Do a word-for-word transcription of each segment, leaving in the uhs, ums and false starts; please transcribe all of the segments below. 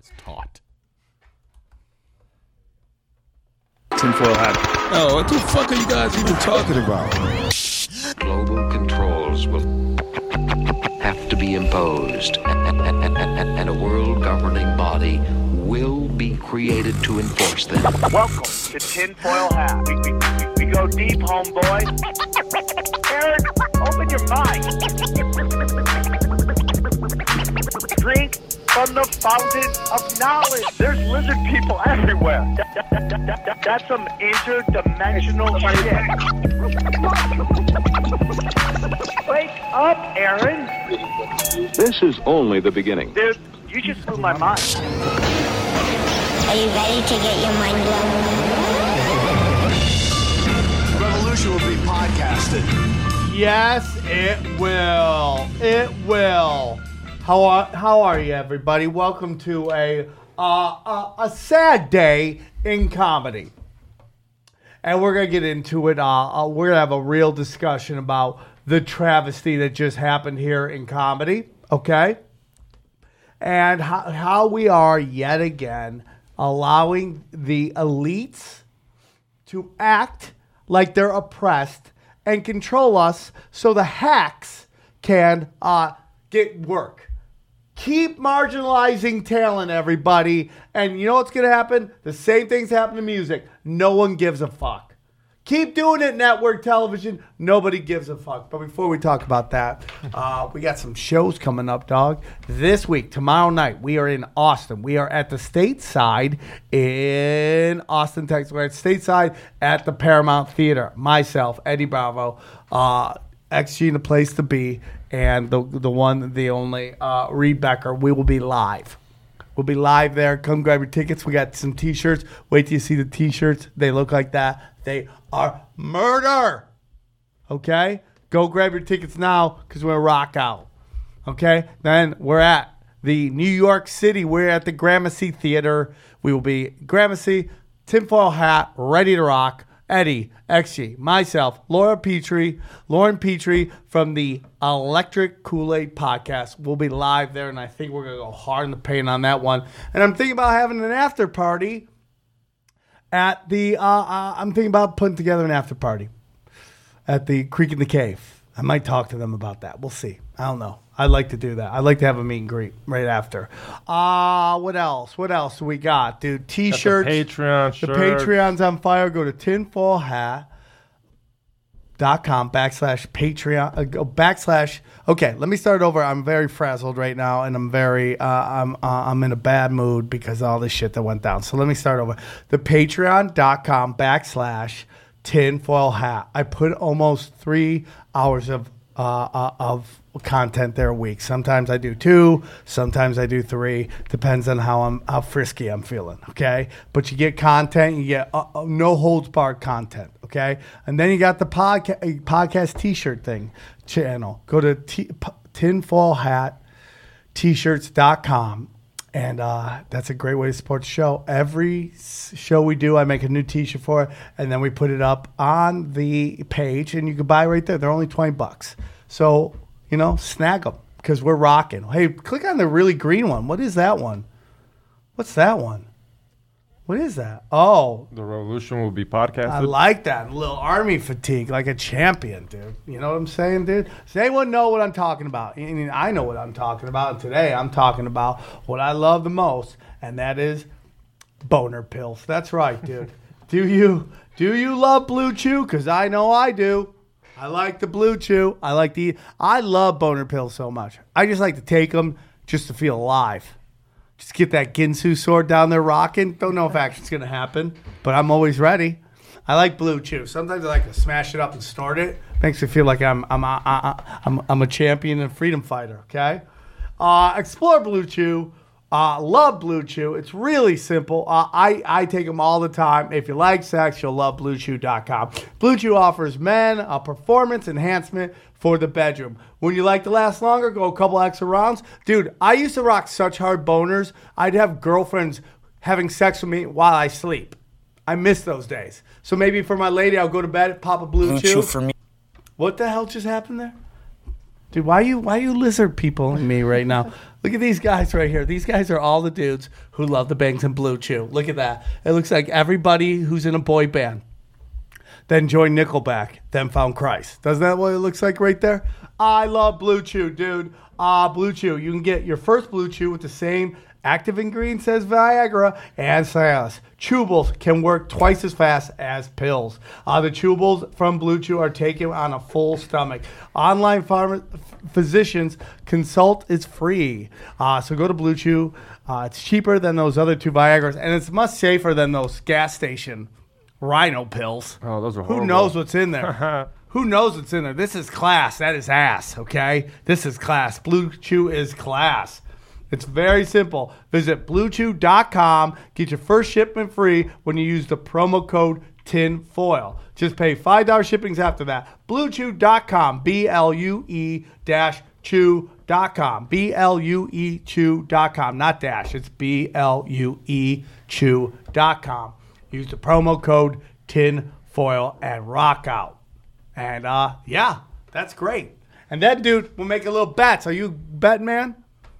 It's taut. Tinfoil hat. Oh, what the fuck are you guys even talking about? Global controls will have to be imposed, and a world governing body will be created to enforce them. Welcome to Tinfoil Hat. We, we, we, we go deep, homeboy. Aaron, open your mind. Drink from the fountain of knowledge. There's lizard people everywhere. That, that, that, that, that, that's some interdimensional shit. Wake up, Aaron. This is only the beginning. Dude, you just blew my mind. Are you ready to get your mind blown? Revolution will be podcasted. Yes, it will. It will. How are how are you, everybody? Welcome to a uh, a, a sad day in comedy, and we're gonna get into it. Uh, uh, we're gonna have a real discussion about the travesty that just happened here in comedy, okay? And how how we are yet again allowing the elites to act like they're oppressed and control us, so the hacks can uh, get work. Keep marginalizing talent, everybody. And you know what's going to happen? The same things happen to music. No one gives a fuck. Keep doing it, network television. Nobody gives a fuck. But before we talk about that, uh, we got some shows coming up, dog. This week, tomorrow night, we are in Austin. We are at the Stateside in Austin, Texas. We're at Stateside at the Paramount Theater. Myself, Eddie Bravo, uh, X G, the place to be. And the the one, the only, uh, Reed Becker. We will be live. We'll be live there. Come grab your tickets. We got some T-shirts. Wait till you see the T-shirts. They look like that. They are murder. Okay? Go grab your tickets now because we're going to rock out. Okay? Then we're at the New York City. We're at the Gramercy Theater. We will be Gramercy, tinfoil hat, ready to rock. Eddie, X G, myself, Laura Petrie, Lauren Petrie from the Electric Kool-Aid Podcast. We'll be live there, and I think we're going to go hard in the paint on that one. And I'm thinking about having an after party at the, uh, uh, I'm thinking about putting together an after party at the Creek in the Cave. I might talk to them about that. We'll see. I don't know. I'd like to do that. I'd like to have a meet and greet right after. Uh, what else? What else do we got, dude? T-shirts. Got the Patreon The shirts. Patreon's on fire. Go to tinfoil hat dot com backslash Patreon. Uh, go backslash. Okay, let me start over. I'm very frazzled right now, and I'm very, uh, I'm, uh, I'm in a bad mood because of all this shit that went down. So let me start over. The patreon dot com backslash tinfoil hat. I put almost three hours of, uh, uh, of content there a week. Sometimes I do two, sometimes I do three. Depends on how I'm how frisky I'm feeling. Okay, but you get content, you get uh, uh, no holds barred content. Okay, and then you got the podcast podcast T-shirt thing channel. Go to t- p- tinfoil hat t-shirts dot com. And uh, that's a great way to support the show. Every show we do, I make a new T-shirt for it, and then we put it up on the page, and you can buy right there. They're only twenty bucks. So, you know, snag them because we're rocking. Hey, click on the really green one. What is that one? What's that one? What is that? Oh. The Revolution will be podcasted. I like that. A little army fatigue, like a champion, dude. You know what I'm saying, dude? Does anyone know what I'm talking about? I mean, I know what I'm talking about. And today I'm talking about what I love the most, and that is boner pills. That's right, dude. do you do you love Blue Chew? Because I know I do. I like the Blue Chew. I like the. I love boner pills so much. I just like to take them just to feel alive. Just get that Ginsu sword down there rocking. Don't know if action's going to happen, but I'm always ready. I like Blue Chew. Sometimes I like to smash it up and snort it. Makes me feel like I'm I'm uh, uh, I'm, I'm a champion and freedom fighter, okay? Uh, explore Blue Chew. Uh, love Blue Chew. It's really simple. Uh, I, I take them all the time. If you like sex, you'll love Blue Chew dot com. Blue Chew offers men a performance enhancement for the bedroom. When you like to last longer, go a couple extra rounds. Dude, I used to rock such hard boners. I'd have girlfriends having sex with me while I sleep. I miss those days. So maybe for my lady, I'll go to bed, pop a Blue Blue Chew. Chew for me. What the hell just happened there? Dude, why are you why are you lizard people in me right now? Look at these guys right here. These guys are all the dudes who love the Bangs and Blue Chew. Look at that. It looks like everybody who's in a boy band then joined Nickelback, then found Christ. Doesn't that what it looks like right there? I love Blue Chew, dude. Ah, uh, Blue Chew. You can get your first Blue Chew with the same active ingredients as Viagra and Cialis. Chewables can work twice as fast as pills. Uh, the chewables from Blue Chew are taken on a full stomach. Online pharma- physicians consult is free. Uh, so go to Blue Chew. Uh, it's cheaper than those other two Viagras, and it's much safer than those gas station Rhino pills. Oh, those are horrible. Who knows what's in there? Who knows what's in there? This is class. That is ass, okay? This is class. Blue Chew is class. It's very simple. Visit blue chew dot com. Get your first shipment free when you use the promo code TINFOIL. Just pay five dollars shippings after that. blue chew dot com. B L U E dash chew dot com. B L U E chew dot com. Not dash. It's B L U E chew dot com. Use the promo code TINFOIL and rock out. And, uh, yeah, that's great. And then, dude, we'll make a little bets. Are you betting, man?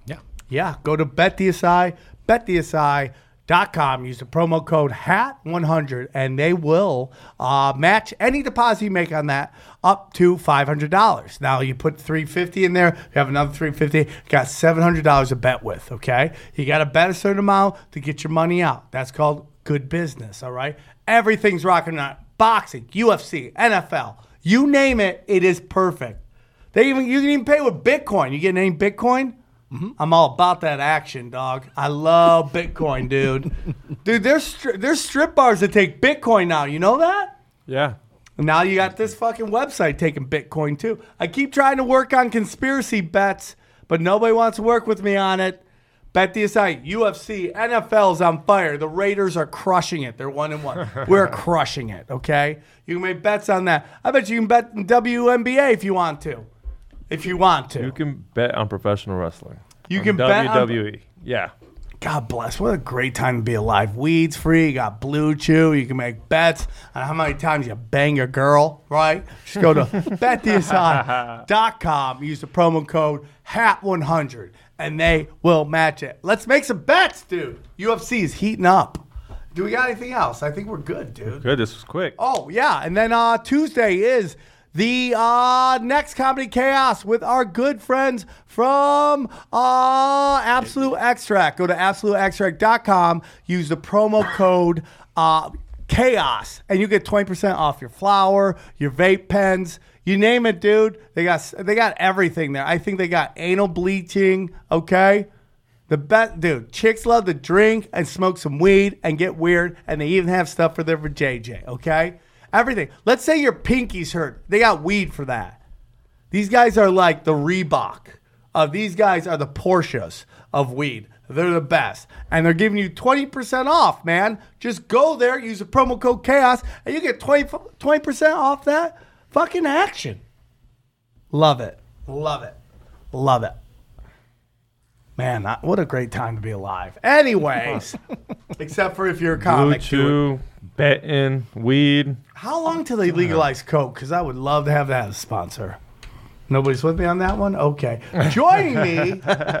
Yeah, go to BetDSI, bet D S I dot com. Use the promo code H A T one hundred, and they will uh, match any deposit you make on that up to five hundred dollars. Now, you put three hundred fifty dollars in there, you have another three hundred fifty dollars, got seven hundred dollars to bet with, okay? You got to bet a certain amount to get your money out. That's called good business, all right? Everything's rocking out. Boxing, U F C, N F L, you name it, it is perfect. They even You can even pay with Bitcoin. You getting any Bitcoin? Mm-hmm. I'm all about that action, dog. I love Bitcoin, dude. Dude, there's stri- there's strip bars that take Bitcoin now. You know that? Yeah. Now you got this fucking website taking Bitcoin, too. I keep trying to work on conspiracy bets, but nobody wants to work with me on it. BetDSI, U F C, N F L's on fire. The Raiders are crushing it. They're one and one. We're crushing it, okay? You can make bets on that. I bet you can bet in W N B A if you want to. If you want to. You can bet on professional wrestling. You on can bet W W E. on... Yeah. God bless. What a great time to be alive. Weed's free. You got Blue Chew. You can make bets on how many times you bang your girl, right? Just go to bet D S I dot com. Use the promo code H A T one hundred, and they will match it. Let's make some bets, dude. U F C is heating up. Do we got anything else? I think we're good, dude. Good. This was quick. Oh, yeah. And then uh, Tuesday is... the uh, next Comedy Chaos with our good friends from uh, Absolute Extract. Go to absolute extract dot com. Use the promo code uh, CHAOS, and you get twenty percent off your flour, your vape pens. You name it, dude. They got they got everything there. I think they got anal bleaching, okay? The best, dude, chicks love to drink and smoke some weed and get weird, and they even have stuff for their vajayjay, okay? Everything. Let's say your pinky's hurt. They got weed for that. These guys are like the Reebok. Uh, these guys are the Porsches of weed. They're the best. And they're giving you twenty percent off, man. Just go there, use the promo code CHAOS, and you get twenty percent off that fucking action. Love it. Love it. Love it. Man, that, what a great time to be alive. Anyways, except for if you're a comic. Blue Chew, betting, weed. How long till they legalize coke? Because I would love to have that as a sponsor. Nobody's with me on that one? Okay. Joining me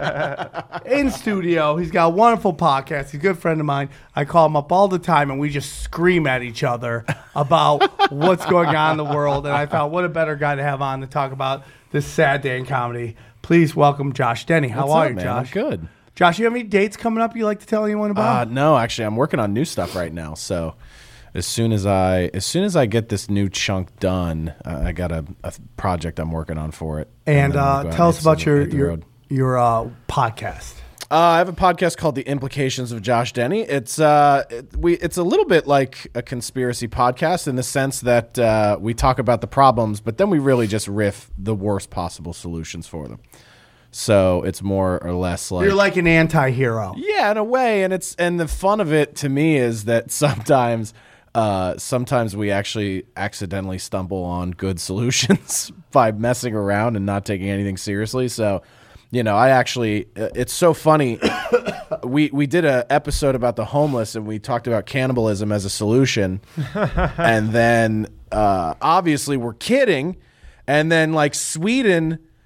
in studio, he's got a wonderful podcast. He's a good friend of mine. I call him up all the time, and we just scream at each other about what's going on in the world. And I thought, what a better guy to have on to talk about this sad day in comedy. Please welcome Josh Denny. How What's are up, you, man? Josh? I'm good. Josh, you have any dates coming up you'd like to tell anyone about? Uh, no, actually, I'm working on new stuff right now. So as soon as I as soon as I get this new chunk done, uh, I got a, a project I'm working on for it. And, and uh, tell us about your your your uh, podcast. Uh, I have a podcast called The Implications of Josh Denny. It's uh, it, we it's a little bit like a conspiracy podcast in the sense that uh, we talk about the problems, but then we really just riff the worst possible solutions for them. So it's more or less like You're like an anti-hero. Yeah, in a way, and it's and the fun of it to me is that sometimes uh, sometimes we actually accidentally stumble on good solutions by messing around and not taking anything seriously. So, you know, I actually it's so funny. we we did an episode about the homeless and we talked about cannibalism as a solution, and then uh, obviously we're kidding, and then like Sweden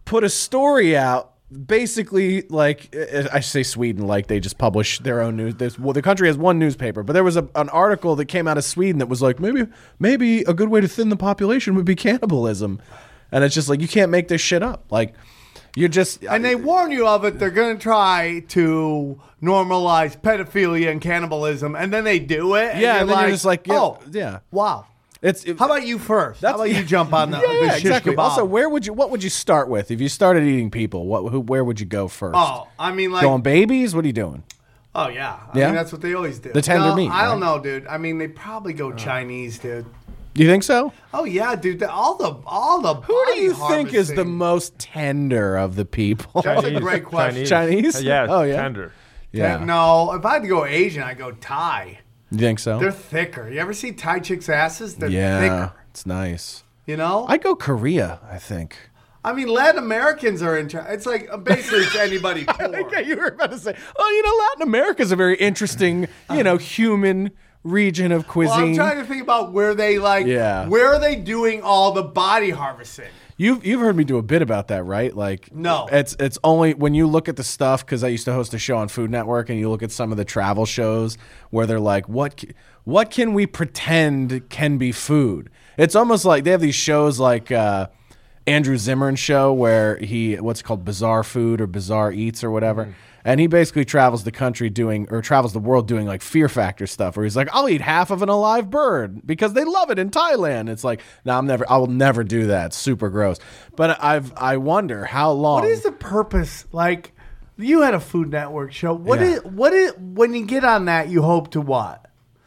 put a story out. Basically, like I say, Sweden, like they just publish their own news. This, well, the country has one newspaper, but there was a, an article that came out of Sweden that was like, maybe, maybe a good way to thin the population would be cannibalism, and it's just like you can't make this shit up. Like you're just, and they warn you of it. They're going to try to normalize pedophilia and cannibalism, and then they do it. And yeah, you're and then like, you're just like, yeah, oh, yeah. wow. It's it, how about you first? That's, How about you jump on the, yeah, the yeah, shish exactly. kebab? Also, where would you? What would you start with if you started eating people? What? Who? Where would you go first? Oh, I mean, like going babies. What are you doing? Oh yeah, I Yeah? mean that's what they always do. The tender no, meat, I don't right? know, dude. I mean, they probably go Chinese, dude. Do you think so? Oh yeah, dude. The, all the all the. Who do you body think is the harvesting- most tender of the people? That's a great question. Chinese? Uh, yeah, Oh, yeah? tender. Yeah. No, if I had to go Asian, I'd go Thai. You think so? They're thicker. You ever see Thai chicks' asses? They're yeah, thicker. it's nice. You know? I'd go Korea, I think. I mean, Latin Americans are in China. It's like basically it's anybody poor. Okay, you were about to say, oh, you know, Latin America is a very interesting, you know, human region of cuisine. Well, I'm trying to think about where they like. Yeah. Where are they doing all the body harvesting? You've you've heard me do a bit about that, right? Like, No. it's it's only when you look at the stuff, because I used to host a show on Food Network, and you look at some of the travel shows where they're like, what c- what can we pretend can be food? It's almost like they have these shows like uh, Andrew Zimmern show where he what's it called Bizarre Food or Bizarre Eats or whatever. Mm. And he basically travels the country doing, or travels the world doing like Fear Factor stuff, where he's like, I'll eat half of an alive bird because they love it in Thailand. It's like, no, I'm never, I will never do that. It's super gross. But I've, I wonder how long. What is the purpose? Like, you had a Food Network show. What Yeah. is what is when you get on that? You hope to what?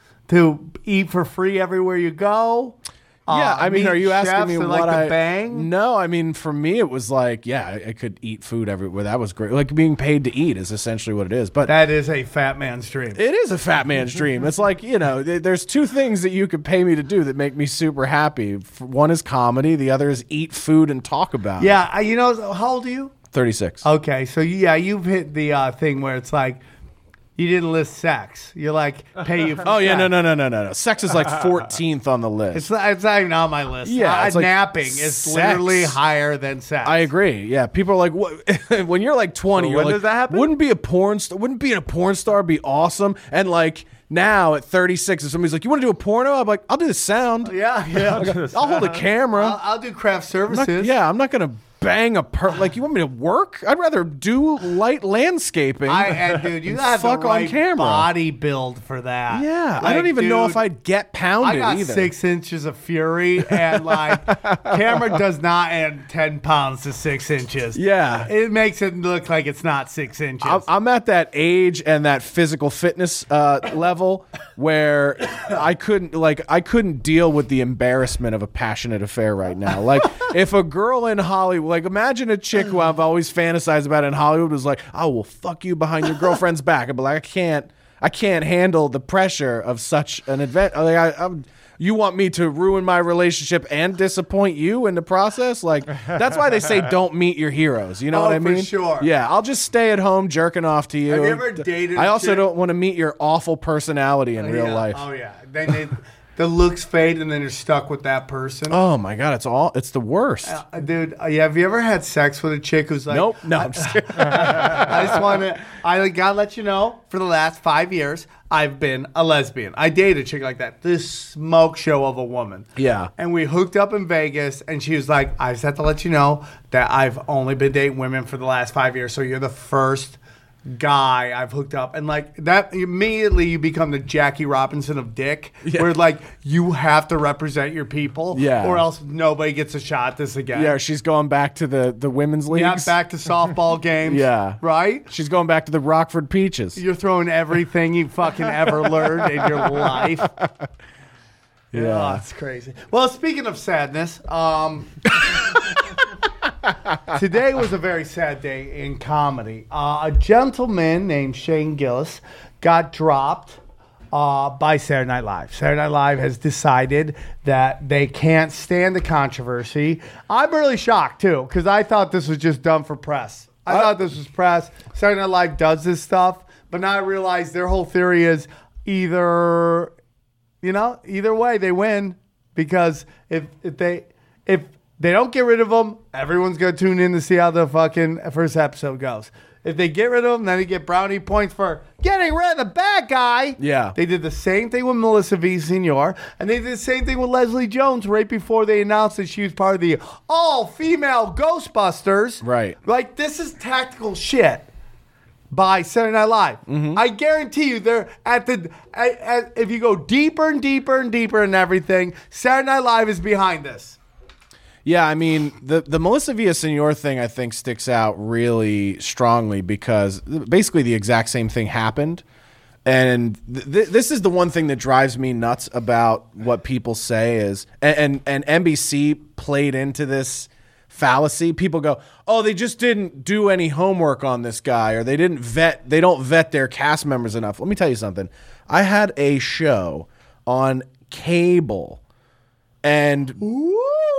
To eat for free everywhere you go? Yeah, Uh, I mean, meet are you asking chefs me that what like to I bang? No, I mean, for me, it was like, yeah, I, I could eat food everywhere. That was great. Like being paid to eat is essentially what it is. But That is a fat man's dream. it is a fat man's dream. It's like, you know, th- there's two things that you could pay me to do that make me super happy. F- One is comedy. The other is eat food and talk about it. Yeah, I- you know, how old are you? thirty-six. Okay, so yeah, you've hit the uh, thing where it's like you didn't list sex. You're like pay you. For Oh, yeah, sex. no, no, no, no, no, no. Sex is like fourteenth on the list. It's not, it's not even on my list. Yeah, uh, it's like napping is sex. literally higher than sex. I agree. Yeah, people are like, what? When you're like twenty, So you're when like, does that happen? wouldn't be a porn star? Wouldn't being a porn star be awesome? And like now at thirty-six, if somebody's like, you want to do a porno? I'm like, I'll do the sound. Yeah, yeah. I'll hold a camera. I'll, I'll do craft I'm not- services. yeah, I'm not gonna bang a per. Like, you want me to work? I'd rather do light landscaping. I and dude, you and got fuck the right on camera. body build for that. Yeah, I Like, don't even know dude, if I'd get pounded I got either. six inches of fury, and like camera does not add ten pounds to six inches. Yeah. it makes it look like it's not six inches. I'm, I'm at that age and that physical fitness uh, level where I couldn't like I couldn't deal with the embarrassment of a passionate affair right now. Like if a girl in Hollywood, like imagine a chick who I've always fantasized about in Hollywood was like, "I will fuck you behind your girlfriend's back," I'd be like, "I can't, I can't handle the pressure of such an event." Like I, I'm. You want me to ruin my relationship and disappoint you in the process? Like that's why they say don't meet your heroes. You know Oh, what I for mean? sure. Yeah, I'll just stay at home jerking off to you. Have you ever dated I a also chick- don't want to meet your awful personality in real Yeah. life. Oh yeah, then they, the looks fade, and then you're stuck with that person. Oh my god, it's all it's the worst. Uh, dude, uh, yeah, have you ever had sex with a chick who's like, nope, no, I'm just kidding. I just want to, I gotta let you know, for the last five years, I've been a lesbian. I dated a chick like that. This smoke show of a woman. Yeah. And we hooked up in Vegas, and she was like, I just have to let you know that I've only been dating women for the last five years, so you're the first guy I've hooked up. And like that, immediately you become the Jackie Robinson of dick, Yeah. where like you have to represent your people, Yeah. or else nobody gets a shot at this again. Yeah, she's going back to the the women's leagues. Yeah, back to softball games. Yeah. Right? She's going back to the Rockford Peaches. You're throwing everything you fucking ever learned in your life. Yeah. Oh, it's crazy. Well, speaking of sadness, um, today was a very sad day in comedy. Uh, a gentleman named Shane Gillis got dropped uh, by Saturday Night Live. Saturday Night Live has decided that they can't stand the controversy. I'm really shocked, too, because I thought this was just done for press. I thought this was press. Saturday Night Live does this stuff, but now I realize their whole theory is either... You know, either way they win, because if if they if They don't get rid of him. Everyone's going to tune in to see how the fucking first episode goes. If they get rid of him, then they get brownie points for getting rid of the bad guy. Yeah. They did the same thing with Melissa Villaseñor, and they did the same thing with Leslie Jones right before they announced that she was part of the all-female Ghostbusters. Right. Like, this is tactical shit by Saturday Night Live. Mm-hmm. I guarantee you, they're at the at, at, if you go deeper and deeper and deeper in everything, Saturday Night Live is behind this. Yeah, I mean, the, the Melissa Villaseñor thing, I think, sticks out really strongly because basically the exact same thing happened. And th- th- this is the one thing that drives me nuts about what people say is, and, and, and N B C played into this fallacy. People go, oh, they just didn't do any homework on this guy, or they didn't vet, they don't vet their cast members enough. Let me tell you something. I had a show on cable, and Ooh.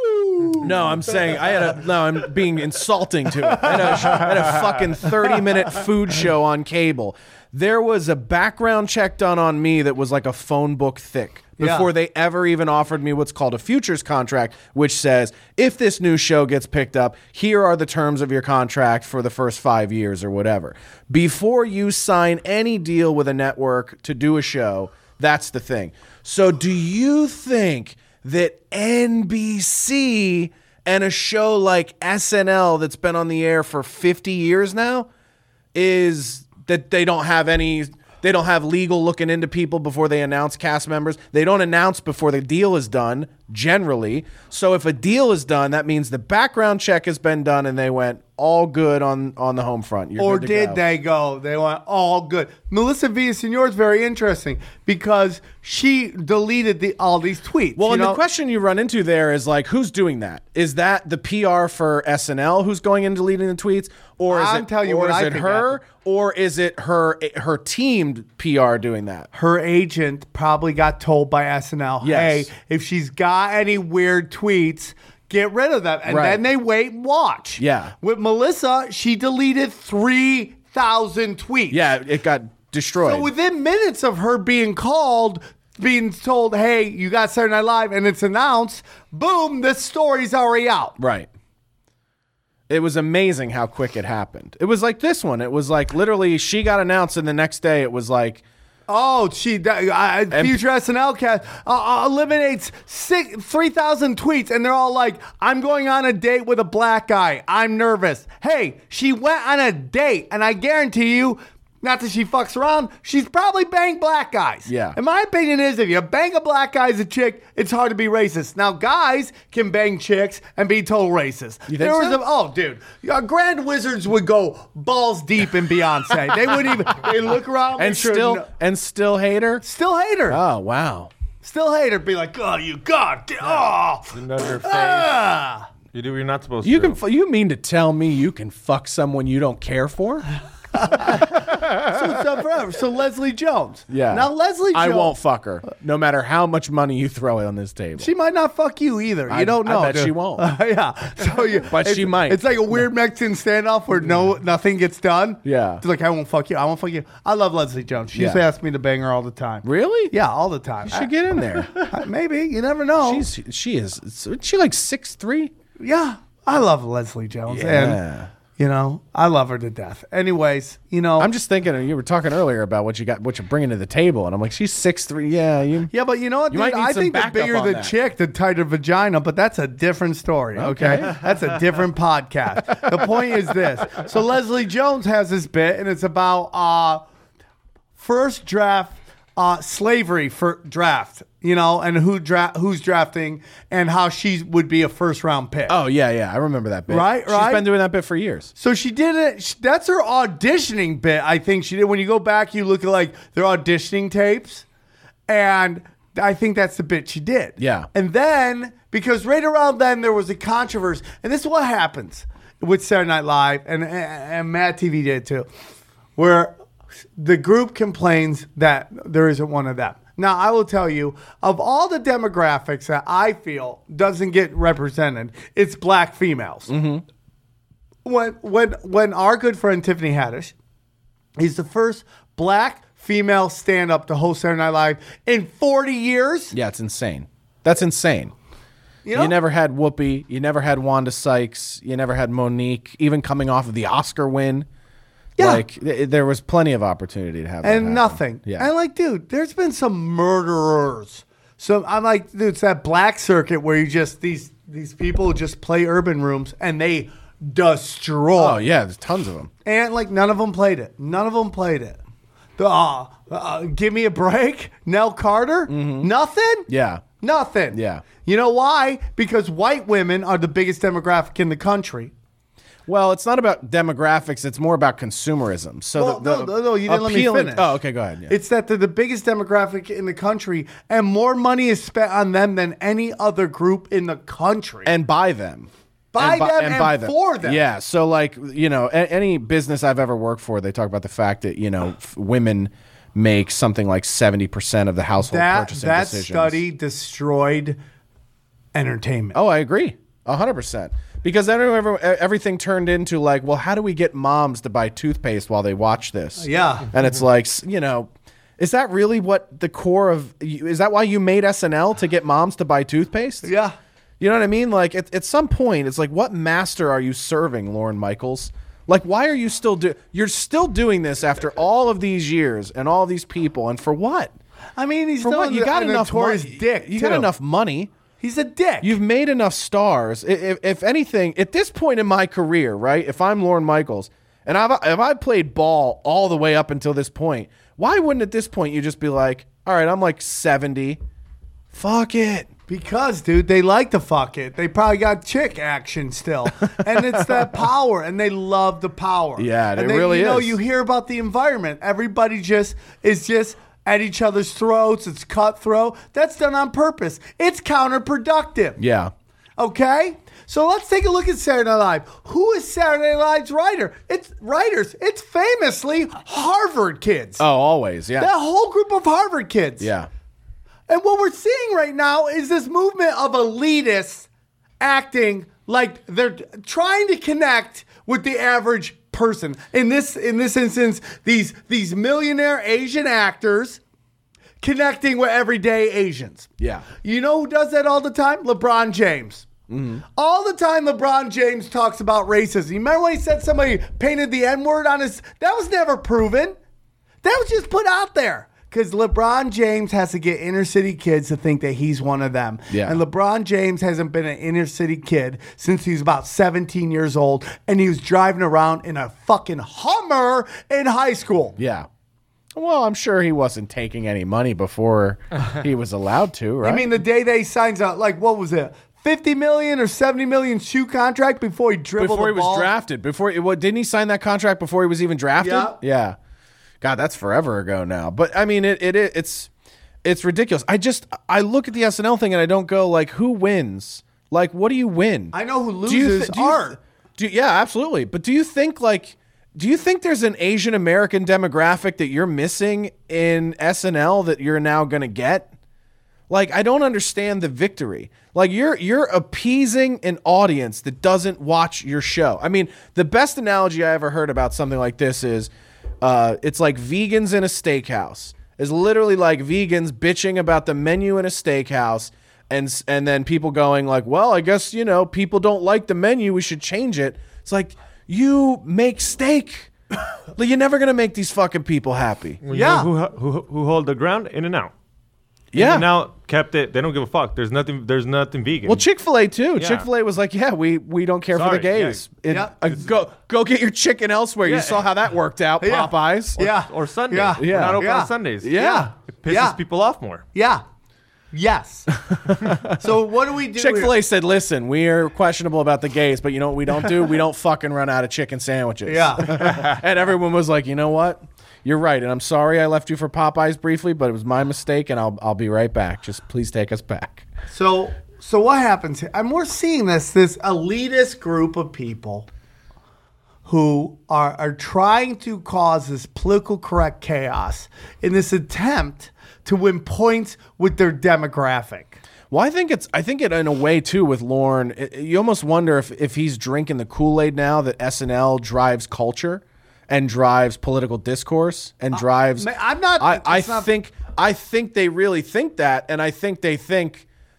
No, I'm saying I had a no. I'm being insulting to it. I had a, I had a fucking thirty minute food show on cable. There was a background check done on me that was like a phone book thick before Yeah. they ever even offered me what's called a futures contract, which says if this new show gets picked up, here are the terms of your contract for the first five years or whatever. Before you sign any deal with a network to do a show, that's the thing. So, do you think that N B C and a show like S N L that's been on the air for fifty years now is that they don't have any, they don't have legal looking into people before they announce cast members. They don't announce before the deal is done, generally. So if a deal is done, that means the background check has been done and they went all good on, on the home front. You're Or good to did go. they go? They went all good. Melissa Villaseñor is very interesting because she deleted the all these tweets. Well, you and know? the question you run into there is like, who's doing that? Is that the P R for S N L who's going and deleting the tweets, or is I'm it, telling you or what is I it think her, happened. or is it her her teamed P R doing that? her agent probably got told by S N L, Yes. hey, if she's got any weird tweets, get rid of them. And Right. then they wait and watch. Yeah. With Melissa, she deleted three thousand tweets. Yeah, it got destroyed. So within minutes of her being called, being told, hey, you got Saturday Night Live, and it's announced, boom, this story's already out. Right. It was amazing how quick it happened. It was like this one. It was like literally she got announced, and the next day it was like, Oh, she that, uh, future S N L cast uh, uh, eliminates six three thousand tweets, and they're all like, "I'm going on a date with a black guy. I'm nervous." Hey, she went on a date, and I guarantee you, not that she fucks around, she's probably banged black guys. Yeah. And my opinion is, if you bang a black guy as a chick, it's hard to be racist. Now, guys can bang chicks and be total racist. You think there was so? a, oh, dude, uh, Grand Wizards would go balls deep in Beyonce. They wouldn't even. They look around and make sure still no- and still hate her. Still hate her. Oh wow. Still hate her. Be like, oh, you god, oh, You know your face. ah. You do what you're not supposed You to. can. fu- You mean to tell me you can fuck someone you don't care for? So, so forever. So Leslie Jones. Yeah. Now Leslie Jones. I won't fuck her, no matter how much money you throw on this table. She might not fuck you either. You I- don't I know. bet dude. she won't. yeah. So you, But it's- she might. It's like a weird Mexican standoff where no nothing gets done. Yeah. She's like, I won't fuck you. I won't fuck you. I love Leslie Jones. She used to Yeah. ask me to bang her all the time. Really? Yeah, all the time. You should get in there. I- maybe. You never know. She's she is. Is she like six three? yeah. I love Leslie Jones. Yeah. And, you know, I love her to death. Anyways, you know. I'm just thinking. You were talking earlier about what you got, what you're bringing to the table, and I'm like, she's six three. Yeah, you. Yeah, but you know what? You dude? might need I some think the backup bigger on the that. chick, the tighter vagina, but that's a different story, okay? Okay. That's a different podcast. The point is this. So Leslie Jones has this bit, and it's about uh, first draft uh, slavery for draft, you know, and who dra- who's drafting and how she would be a first round pick. Oh yeah, yeah. I remember that bit. Right, She's right. been doing that bit for years. So she did it. sh- That's her auditioning bit. I think she did. When you go back, you look at like their auditioning tapes, and I think that's the bit she did. Yeah. And then because right around then there was a controversy, and this is what happens with Saturday Night Live, and and, and Mad T V did too, where the group complains that there isn't one of them. Now, I will tell you, of all the demographics that I feel doesn't get represented, it's black females. Mm-hmm. When when when our good friend Tiffany Haddish is the first black female stand-up to host Saturday Night Live in forty years. Yeah, it's insane. That's insane. You know? You never had Whoopi. You never had Wanda Sykes. You never had Monique, even coming off of the Oscar win. Yeah. Like, th- there was plenty of opportunity to have that and happen. nothing. Yeah. And like, dude, there's been some murderers. So I'm like, dude, it's that black circuit where you just these these people just play urban rooms and they destroy. Oh, yeah, there's tons of them. And like, none of them played it. None of them played it. The, uh, uh, give me a break. Nell Carter. Nothing. Yeah. Nothing. Yeah. You know why? Because white women are the biggest demographic in the country. Well, it's not about demographics. It's more about consumerism. So Well, the, the no, no, no, you didn't let me appealing- finish. Oh, okay, go ahead. Yeah. It's that they're the biggest demographic in the country, and more money is spent on them than any other group in the country. and by them. By bu- them and by them. for them. Yeah. So, like, you know, a- any business I've ever worked for, they talk about the fact that, you know, f- women make something like seventy percent of the household that purchasing that decisions. study destroyed entertainment. Oh, I agree. one hundred percent. Because then every- everything turned into like, well, how do we get moms to buy toothpaste while they watch this? Yeah. And it's like, s- you know, is that really what the core of, is that why you made S N L, to get moms to buy toothpaste? Yeah. You know what I mean? Like, at, at some point, it's like, what master are you serving, Lorne Michaels? Like, why are you still do? You're still doing this after all of these years and all these people, and for what? I mean, he's For still what? You got a enough notorious money. dick. You too. got enough money. He's a dick. You've made enough stars. I- If, if anything, at this point in my career, right? If I'm Lorne Michaels and I've if I played ball all the way up until this point, why wouldn't at this point you just be like, all right, I'm like seventy. Fuck it. Because, dude, they like to fuck it. They probably got chick action still. And it's that power, and they love the power. Yeah, and it they, really you know, is. you hear about the environment. Everybody just is just at each other's throats. It's cutthroat. That's done on purpose. It's counterproductive. Yeah. Okay? So let's take a look at Saturday Night Live. Who is Saturday Night Live's writer? It's writers. It's famously Harvard kids. Oh, always. Yeah. That whole group of Harvard kids. Yeah. And what we're seeing right now is this movement of elitists acting like they're trying to connect with the average person. In this in this instance, these these millionaire Asian actors connecting with everyday Asians. Yeah. You know who does that all the time? LeBron James. All the time LeBron James talks about racism. You remember when he said somebody painted the N-word on his... That was never proven. That was just put out there. Because LeBron James has to get inner city kids to think that he's one of them. Yeah. And LeBron James hasn't been an inner city kid since he was about seventeen years old. And he was driving around in a fucking Hummer in high school. Yeah. Well, I'm sure he wasn't taking any money before he was allowed to, right? I mean, the day they signs out, like, what was it? fifty million or seventy million shoe contract before he dribbled before the he was ball? drafted. Before what, didn't he sign that contract before he was even drafted? Yeah. Yeah. God, that's forever ago now. But I mean, it, it it it's it's ridiculous. I just I look at the S N L thing and I don't go like, who wins? Like, what do you win? I know who Do you loses thi- do you- art. do you- yeah, absolutely. But do you think like do you think there's an Asian American demographic that you're missing in S N L that you're now going to get? Like, I don't understand the victory. Like, you're you're appeasing an audience that doesn't watch your show. I mean, the best analogy I ever heard about something like this is uh, it's like vegans in a steakhouse. It's literally like vegans bitching about the menu in a steakhouse, and s- and then people going like, well, I guess, you know, people don't like the menu. We should change it. It's like, you make steak. Like, you're never going to make these fucking people happy. Well, you Yeah. know who, who who hold the ground? In and Out. Yeah. In and Out kept it. They don't give a fuck. There's nothing. There's nothing vegan. Well, Chick-fil-A too. Yeah. Chick-fil-A was like, yeah, we we don't care for Sorry, the gays. yeah. It- Yeah. uh, go go get your chicken elsewhere. You Yeah. saw how that worked out, Yeah. Popeyes. Yeah. or Sundays. Yeah. We're Yeah. not open Yeah. on Sundays. Yeah. It pisses Yeah. people off more. Yeah. Yes. So what do we do? Chick-fil-A said, listen, we are questionable about the gays, but you know what we don't do? We don't fucking run out of chicken sandwiches. Yeah. And everyone was like, you know what? You're right. And I'm sorry I left you for Popeyes briefly, but it was my mistake, and I'll I'll be right back. Just please take us back. So so what happens here? And we're seeing this this elitist group of people who are are trying to cause this political correct chaos in this attempt to win points with their demographic. Well, I think it's. I think it in a way too with Lorne. It, you almost wonder if if he's drinking the Kool-Aid now that S N L drives culture, and drives political discourse, and drives. ma- I'm not- I, I it's not- think. I think they really think that, and I think they think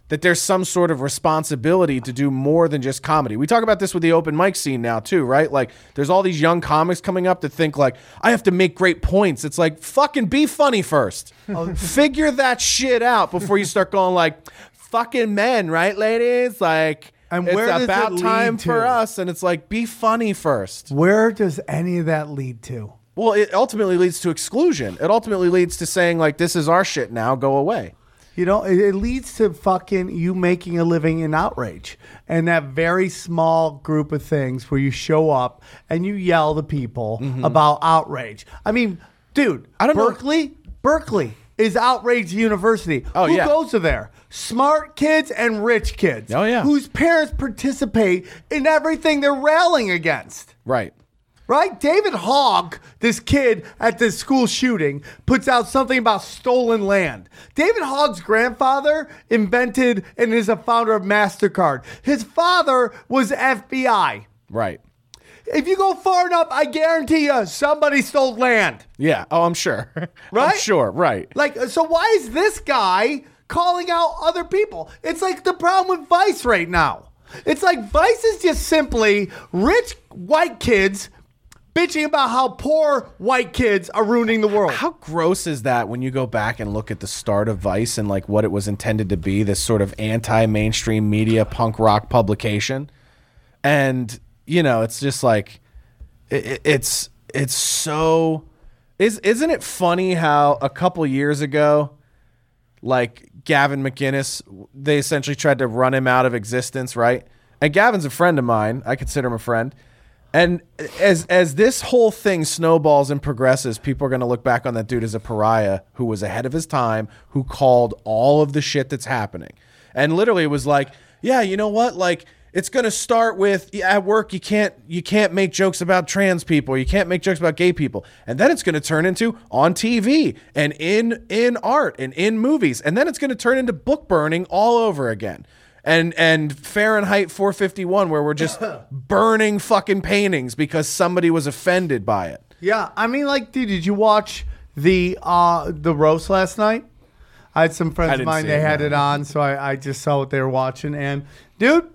that there's some sort of responsibility to do more than just comedy. We talk about this with the open mic scene now too, right? Like there's all these young comics coming up that think like, I have to make great points. It's like, fucking be funny first. Figure that shit out before you start going like, fucking men, right, ladies? Like, And it's where does about it lead time to? for us. And it's like, be funny first. Where does any of that lead to? Well, it ultimately leads to exclusion. It ultimately leads to saying like, this is our shit now, go away. You know, it, it leads to fucking you making a living in outrage. And that very small group of things where you show up and you yell to people Mm-hmm. about outrage. I mean, dude, I don't know- Berkeley, Berkeley is outrage university. Oh, Who yeah. goes to there? Smart kids and rich kids. Oh, yeah. Whose parents participate in everything they're railing against. Right. Right? David Hogg, this kid at the school shooting, puts out something about stolen land. David Hogg's grandfather invented and is a founder of MasterCard. His father was F B I. Right. If you go far enough, I guarantee you somebody stole land. Yeah. Oh, I'm sure. Right? I'm sure. Right. Like, so why is this guy calling out other people? It's like the problem with Vice right now. It's like Vice is just simply rich white kids bitching about how poor white kids are ruining the world. How gross is that when you go back and look at the start of Vice and like what it was intended to be, this sort of anti-mainstream media punk rock publication? And, you know, it's just like, it, it's it's so... Is, isn't it funny how a couple years ago, like Gavin McInnes, they essentially tried to run him out of existence, right? And Gavin's a friend of mine. I consider him a friend. And as as this whole thing snowballs and progresses, people are going to look back on that dude as a pariah who was ahead of his time, who called all of the shit that's happening. And literally it was like, yeah, you know what? Like, it's going to start with at work, you can't you can't make jokes about trans people. You can't make jokes about gay people. And then it's going to turn into on T V and in in art and in movies. And then it's going to turn into book burning all over again. And and Fahrenheit four fifty-one, where we're just burning fucking paintings because somebody was offended by it. Yeah, I mean, like, dude, did you watch the uh, the roast last night? I had some I friends of didn't mine, see they it, had no. it on, so I, I just saw what they were watching. And, dude,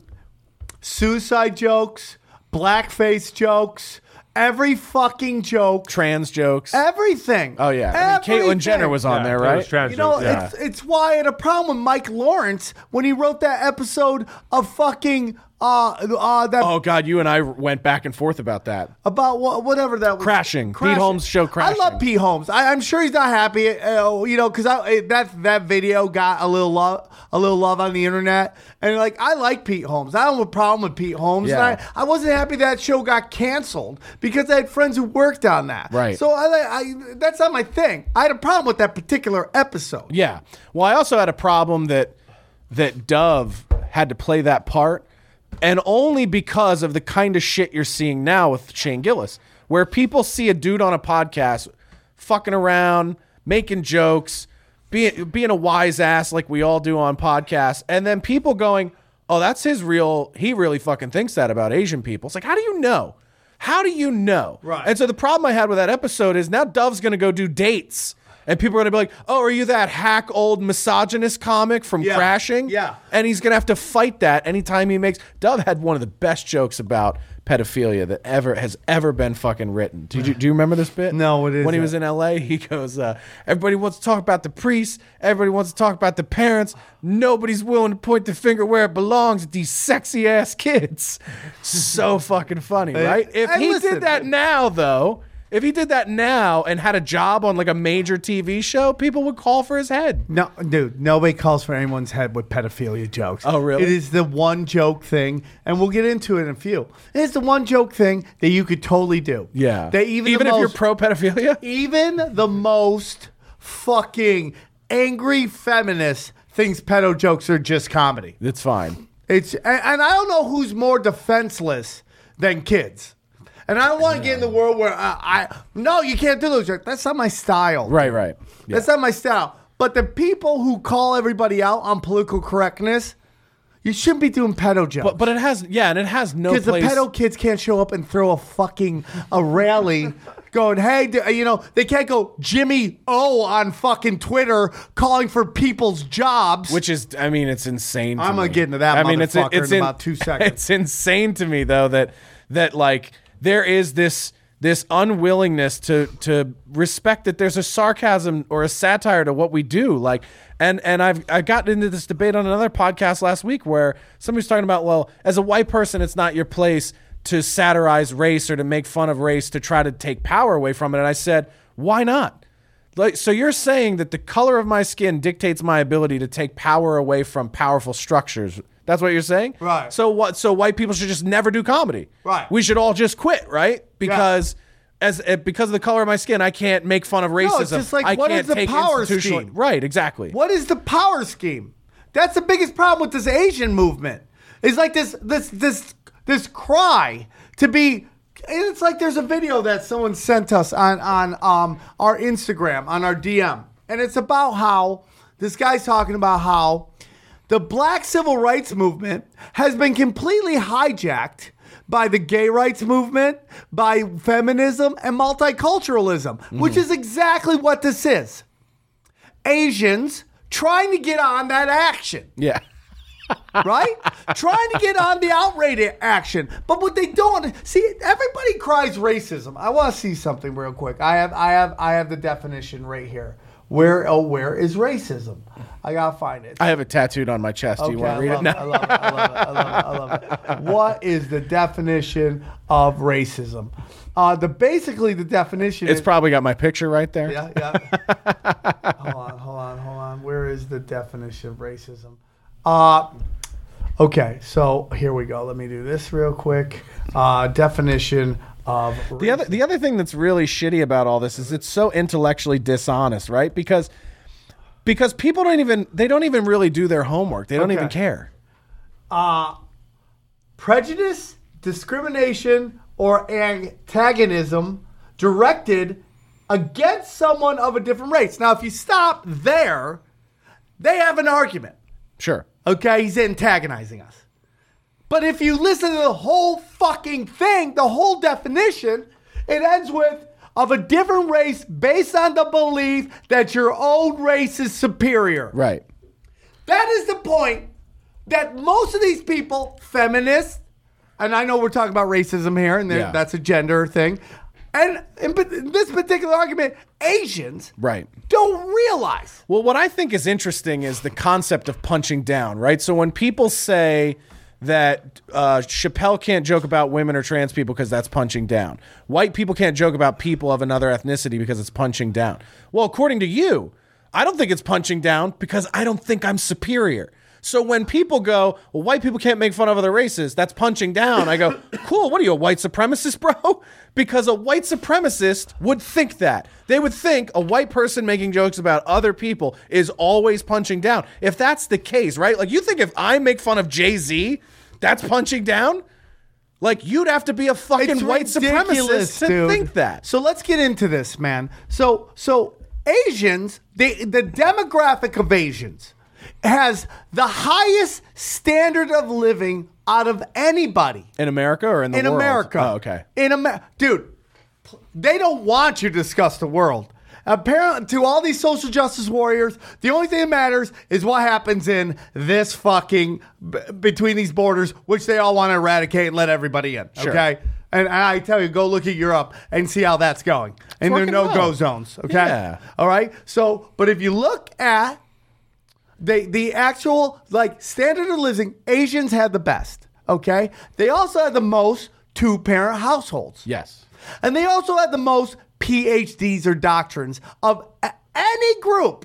suicide jokes, blackface jokes, every fucking joke, Trans jokes. everything. Oh, yeah. I mean, Caitlyn Everything. Jenner was on Yeah, there, it right? was trans You know, jokes, yeah. it's it's why I had a problem with Mike Lawrence when he wrote that episode of fucking uh uh that Oh, God, you and I went back and forth about that. about what whatever that was. Crashing. Pete Holmes' show Crashing. I love Pete Holmes. I, I'm sure he's not happy, uh, you know, because I that that video got a little love a little love on the internet, and like I like Pete Holmes. I don't have a problem with Pete Holmes. Yeah. And I, I wasn't happy that show got canceled because I had friends who worked on that. Right. So I, I that's not my thing. I had a problem with that particular episode. Yeah. Well, I also had a problem that that Dove had to play that part, and only because of the kind of shit you're seeing now with Shane Gillis, where people see a dude on a podcast fucking around, making jokes, being being a wise ass like we all do on podcasts, and then people going, "Oh, that's his real. He really fucking thinks that about Asian people." It's like, how do you know? How do you know? Right. And so the problem I had with that episode is now Dove's going to go do dates. And people are going to be like, oh, are you that hack old misogynist comic from Yeah. Crashing? Yeah. And he's going to have to fight that anytime he makes... Dove had one of the best jokes about pedophilia that ever has ever been fucking written. Did you, do you remember this bit? No, what is When he it? was in L A, he goes, uh, everybody wants to talk about the priests. Everybody wants to talk about the parents. Nobody's willing to point the finger where it belongs at these sexy-ass kids. So fucking funny, right? If and he listen, did that now, though... If he did that now and had a job on like a major T V show, people would call for his head. No, dude, nobody calls for anyone's head with pedophilia jokes. Oh, really? It is the one joke thing, and we'll get into it in a few. It's the one joke thing that you could totally do. Yeah. That even even the if you're most- pro pedophilia? even the most fucking angry feminist thinks pedo jokes are just comedy. It's fine. It's and, and I don't know who's more defenseless than kids. And I don't want to get in the world where I, I no, you can't do those jokes. That's not my style. Right, right. Yeah. That's not my style. But the people who call everybody out on political correctness, you shouldn't be doing pedo jokes. But, but it has, yeah, and it has no Because the place. pedo kids can't show up and throw a fucking a rally going, hey, d- you know, they can't go Jimmy O on fucking Twitter calling for people's jobs. Which is, I mean, it's insane to I'm me. gonna get into that I mean, it's, motherfucker it's in in, about two seconds. It's insane to me, though, that, that like, there is this this unwillingness to to respect that there's a sarcasm or a satire to what we do. Like, and and I've I got into this debate on another podcast last week where somebody's talking about, well, as a white person, it's not your place to satirize race or to make fun of race to try to take power away from it. And I said, why not? Like, so you're saying that the color of my skin dictates my ability to take power away from powerful structures. That's what you're saying? Right. So what? So white people should just never do comedy. Right. We should all just quit, right? Because yeah. as uh, because of the color of my skin, I can't make fun of racism. No, it's just like, I what can't is the take power institutional- scheme? Right, exactly. What is the power scheme? That's the biggest problem with this Asian movement. It's like this this this this cry to be. It's like there's a video that someone sent us on on um our Instagram on our D M, and it's about how this guy's talking about how the black civil rights movement has been completely hijacked by the gay rights movement, by feminism, and multiculturalism, mm-hmm. which is exactly what this is. Asians trying to get on that action. Yeah. Right? Trying to get on the outrage action. But what they don't see, everybody cries racism. I want to see something real quick. I have I have I have the definition right here. Where oh where is racism? I gotta find it. I have it tattooed on my chest. Do you want to read it now? I love it. I love it. I love it. I love it. What is the definition of racism? Uh, the basically the definition. It's is, probably got my picture right there. Yeah, yeah. hold on, hold on, hold on. Where is the definition of racism? Uh, okay, so here we go. Let me do this real quick. Uh, definition of racism. The other the other thing that's really shitty about all this is it's so intellectually dishonest, right? Because because people don't even they don't even really do their homework. They don't Okay. even care. Uh, prejudice, discrimination, or antagonism directed against someone of a different race. Now, if you stop there, they have an argument. Sure. Okay, he's antagonizing us. But if you listen to the whole fucking thing, the whole definition, it ends with of a different race based on the belief that your own race is superior. Right. That is the point that most of these people, feminists, and I know we're talking about racism here, and Yeah. that's a gender thing, and in this particular argument, Asians Right. don't realize. Well, what I think is interesting is the concept of punching down, right? So when people say that uh, Chappelle can't joke about women or trans people because that's punching down. White people can't joke about people of another ethnicity because it's punching down. Well, according to you, I don't think it's punching down because I don't think I'm superior. So when people go, well, white people can't make fun of other races, that's punching down. I go, cool, what are you, a white supremacist, bro? Because a white supremacist would think that. They would think a white person making jokes about other people is always punching down. If that's the case, right? Like, you think if I make fun of Jay-Z, that's punching down? Like, you'd have to be a fucking It's white ridiculous, supremacist to dude. think that. So let's get into this, man. So so Asians, the the demographic of Asians has the highest standard of living out of anybody In America or in the in world? America. Oh, okay. In America, dude, they don't want you to discuss the world. Apparently, to all these social justice warriors, the only thing that matters is what happens in this fucking b- between these borders, which they all want to eradicate and let everybody in. Sure. Okay, and I tell you, go look at Europe and see how that's going. And there are working no well. go zones. Okay, Yeah. all right. So, but if you look at the the actual like standard of living, Asians had the best. Okay, they also had the most two parent households. Yes. And they also had the most P H Ds or doctrines of a- any group.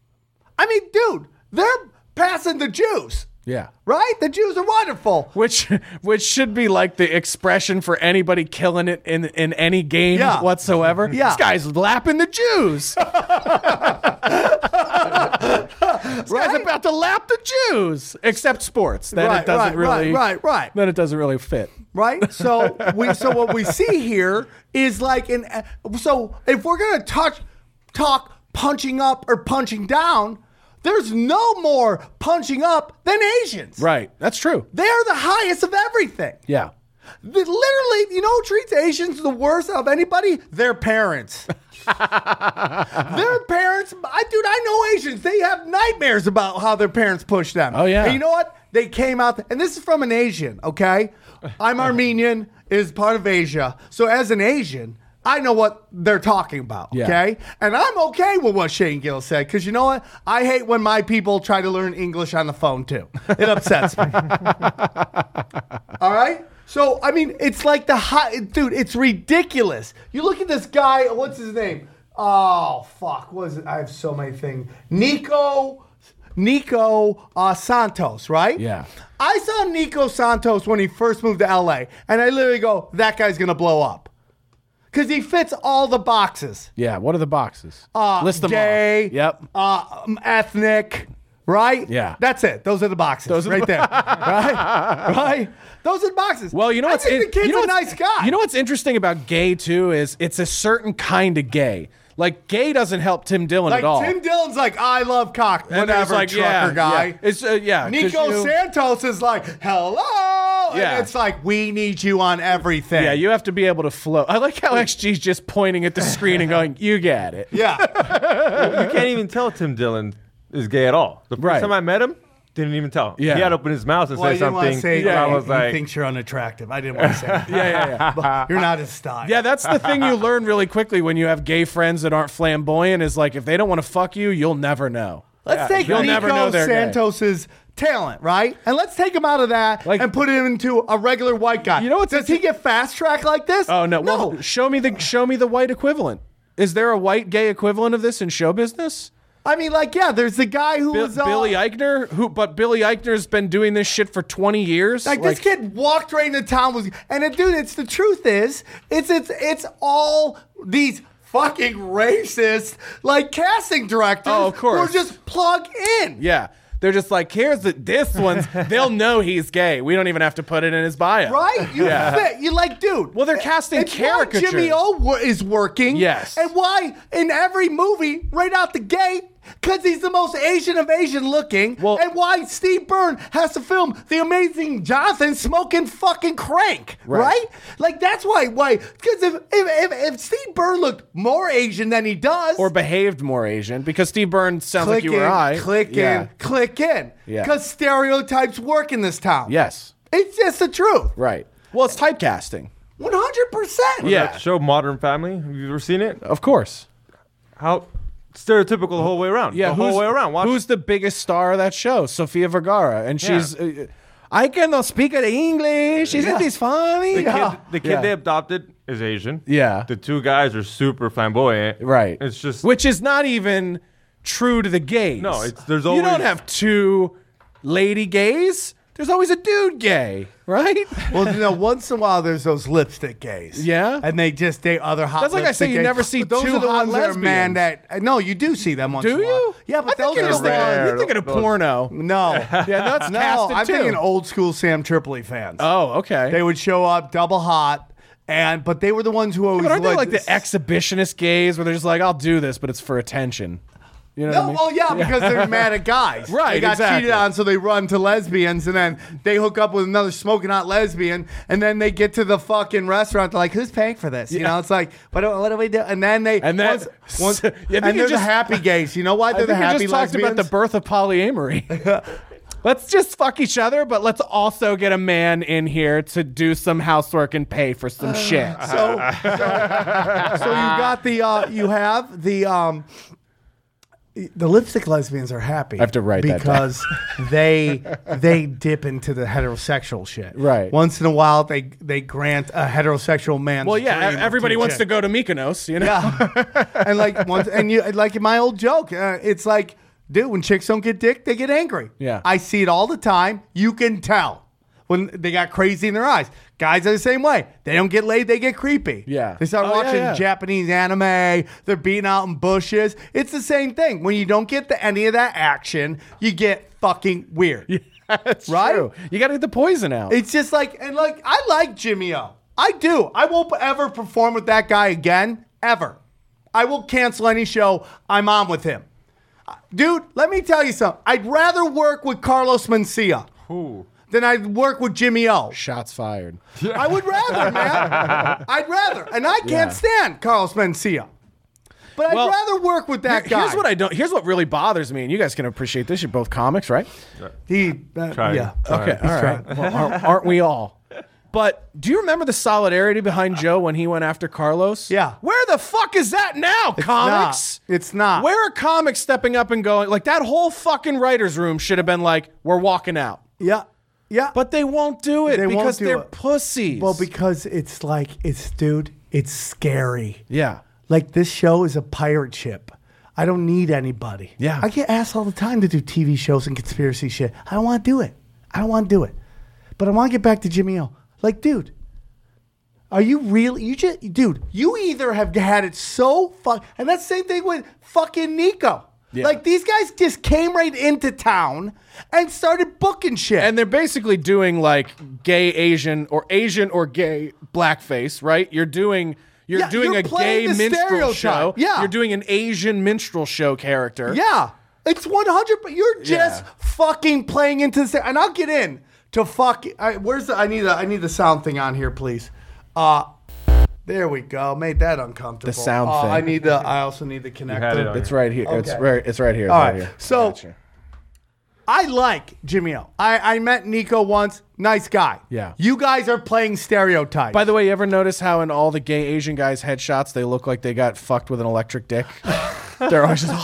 I mean, dude, they're passing the Jews, Yeah. right? The Jews are wonderful. Which which should be like the expression for anybody killing it in, in any game Yeah. whatsoever. Yeah. This guy's lapping the Jews. This guy's Right? about to lap the Jews. Except sports. Then Right, it doesn't right, really right, right, right. Then it doesn't really fit. Right? So we so what we see here is like an so if we're gonna touch talk punching up or punching down, there's no more punching up than Asians. Right. That's true. They're the highest of everything. Yeah. The, literally, you know who treats Asians the worst of anybody? Their parents. Their parents, I, dude, I know Asians. They have nightmares about how their parents push them. Oh, yeah. And you know what? They came out, and this is from an Asian, okay? I'm Armenian, is part of Asia. So as an Asian, I know what they're talking about, Yeah. okay? And I'm okay with what Shane Gill said, because you know what? I hate when my people try to learn English on the phone, too. It upsets me. All right? So, I mean, it's like the hot, dude, it's ridiculous. You look at this guy, what's his name? Oh, fuck, what is it? I have so many things. Nico, Nico uh, Santos, right? Yeah. I saw Nico Santos when he first moved to L A, and I literally go, that guy's going to blow up. Because he fits all the boxes. Yeah, what are the boxes? Uh, List them gay, off. Yep. uh, um, ethnic, right? Yeah. That's it. Those are the boxes. Those are right the- there. Right? Right? Those are the boxes. Well, you know I what's think in- the kid's you know a what's- nice guy. You know what's interesting about gay too is it's a certain kind of gay. Like gay doesn't help Tim Dillon like at all. Tim Dillon's like, I love cock. And Whatever, it's like, trucker yeah, guy. yeah. It's uh, yeah. 'cause Nico you- Santos is like, hello. Yeah. And it's like, we need you on everything. Yeah, you have to be able to flow. I like how X G's just pointing at the screen and going, "You get it." Yeah. You can't even tell Tim Dillon is gay at all. The first Right. time I met him, didn't even tell. Yeah. He had to open his mouth and Well, say you didn't want to something. say and that. I was he like, thinks you're unattractive. I didn't want to say that. Yeah, yeah, yeah. But you're not his style. Yeah, that's the thing you learn really quickly when you have gay friends that aren't flamboyant is like if they don't want to fuck you, you'll never know. Let's take You'll Nico never know they're gay. Santos's talent, right? And let's take him out of that Like- and put him into a regular white guy. You know what's Does he get fast track like this? Oh no. No. Well, show me the show me the white equivalent. Is there a white gay equivalent of this in show business? I mean, like, yeah, there's the guy who Bi- was uh, Billy Eichner, who but Billy Eichner's been doing this shit for twenty years. Like, this kid walked right into town was, and it, dude, it's the truth is, it's it's it's all these fucking racist like casting directors. Oh, of course. who just plug in. Yeah. They're just like, here's the this one's they'll know he's gay. We don't even have to put it in his bio. Right? You Yeah. fit. You like, dude. Well, they're casting it's caricatures. Why Jimmy O wo- is working. Yes. And why in every movie, right out the gate, because he's the most Asian of Asian looking. Well- and why Steve Byrne has to film The Amazing Jonathan smoking fucking crank. Right. Right? Like, that's why. Why? Because if, if, if, if Steve Byrne looked more Asian than he does. Or behaved more Asian because Steve Byrne sounds click like you in, or I. click Yeah. in, click in. Yeah. Because stereotypes work in this town. Yes. It's just the truth. Right. Well, it's typecasting. one hundred percent. Yeah. that show Modern Family. Have you ever seen it? Of course. How stereotypical the whole way around. Yeah, the whole who's, way around. Watch. Who's the biggest star of that show? Sofia Vergara, and Yeah. she's. Uh, I cannot speak English. Isn't this funny? the Yeah. kid, the kid Yeah. they adopted is Asian. Yeah. The two guys are super flamboyant. Right. It's just which is not even true to the gays. No, it's- there's you always- don't have two lady gays. There's always a dude gay, right? Well, you know, once in a while there's those lipstick gays. Yeah? And they just date other hot That's like I lipstick say, you gays. never see But those two are the hot ones that are man lesbians. that no, you do see them once Do in a while. you? Yeah, but I think those you're are just the thinking, ones. you're thinking of porno. No. Yeah, that's no, casted I'm too. thinking old school Sam Tripoli fans. Oh, okay. They would show up double hot, and but they were the ones who always but aren't they like the this- exhibitionist gays where they're just like, I'll do this, but it's for attention? You know No, what I mean? well, yeah, because they're mad at guys. Right, They got exactly. cheated on, so they run to lesbians, and then they hook up with another smoking hot lesbian, and then they get to the fucking restaurant. They're like, "Who's paying for this?" You Yeah. know, it's like, "What do, what do we do?" And then they And then- once, once, Yeah, I think and you they're the just- happy gays. You know why I they're think the you happy just talked lesbians? about the birth of polyamory. Let's just fuck each other, but let's also get a man in here to do some housework and pay for some shit. so, so, so you got the uh, you have the um. The lipstick lesbians are happy. I have to write that down. because they they dip into the heterosexual shit. Right. Once in a while, they they grant a heterosexual man. Well, yeah, everybody wants to go to Mykonos, you know? Yeah, and like once and you like my old joke. Uh, it's like, dude, when chicks don't get dick, they get angry. Yeah. I see it all the time. You can tell when they got crazy in their eyes. Guys are the same way. They don't get laid, they get creepy. Yeah. They start Oh, yeah, watching yeah. Japanese anime. They're beating out in bushes. It's the same thing. When you don't get the, any of that action, you get fucking weird. That's Right? true. You got to get the poison out. It's just like, and like, I like Jimmy O. I do. I won't ever perform with that guy again, ever. I will cancel any show I'm on with him. Dude, let me tell you something. I'd rather work with Carlos Mencia Who? than I'd work with Jimmy O. Shots fired. I would rather, man. I'd rather. And I can't Yeah. stand Carlos Mencia. But I'd Well, rather work with that Here- guy. Here's what I don't. Here's what really bothers me, and you guys can appreciate this. You're both comics, right? He, uh, Trying. yeah. Okay, all right. Well, aren't, aren't we all? But do you remember the solidarity behind Joe when he went after Carlos? Yeah. Where the fuck is that now, comics? Not. It's not. Where are comics stepping up and going? Like, that whole fucking writer's room should have been like, we're walking out. Yeah. Yeah. But they won't do it They won't because do they're it. pussies. Well, because it's like, it's, dude, it's scary. yeah. Like, this show is a pirate ship. I don't need anybody. Yeah. I get asked all the time to do T V shows and conspiracy shit. I don't want to do it. I don't want to do it. But I want to get back to Jimmy O. Like, dude, are you really, you just, dude, you either have had it so fuck, and that's the same thing with fucking Nico. Yeah. Like, these guys just came right into town and started booking shit. And they're basically doing like gay Asian or Asian or gay blackface, right? You're doing you're Yeah, doing you're a gay playing the minstrel show. stereotype. Yeah. You're doing an Asian minstrel show character. Yeah, it's one hundred. But you're just Yeah. fucking playing into the. And I'll get in to fuck. I, where's the? I need a. I need the sound thing on here, please. Uh, there we go. Made that uncomfortable. The sound Uh, thing. I need the. I also need the connector. had it on It's right here. It's Okay. right it's right here. It's All right right. here. So Gotcha. I like Jimmy O. I I met Nico once. Nice guy. Yeah. You guys are playing stereotypes. By the way, you ever notice how in all the gay Asian guys' headshots they look like they got fucked with an electric dick? They're always just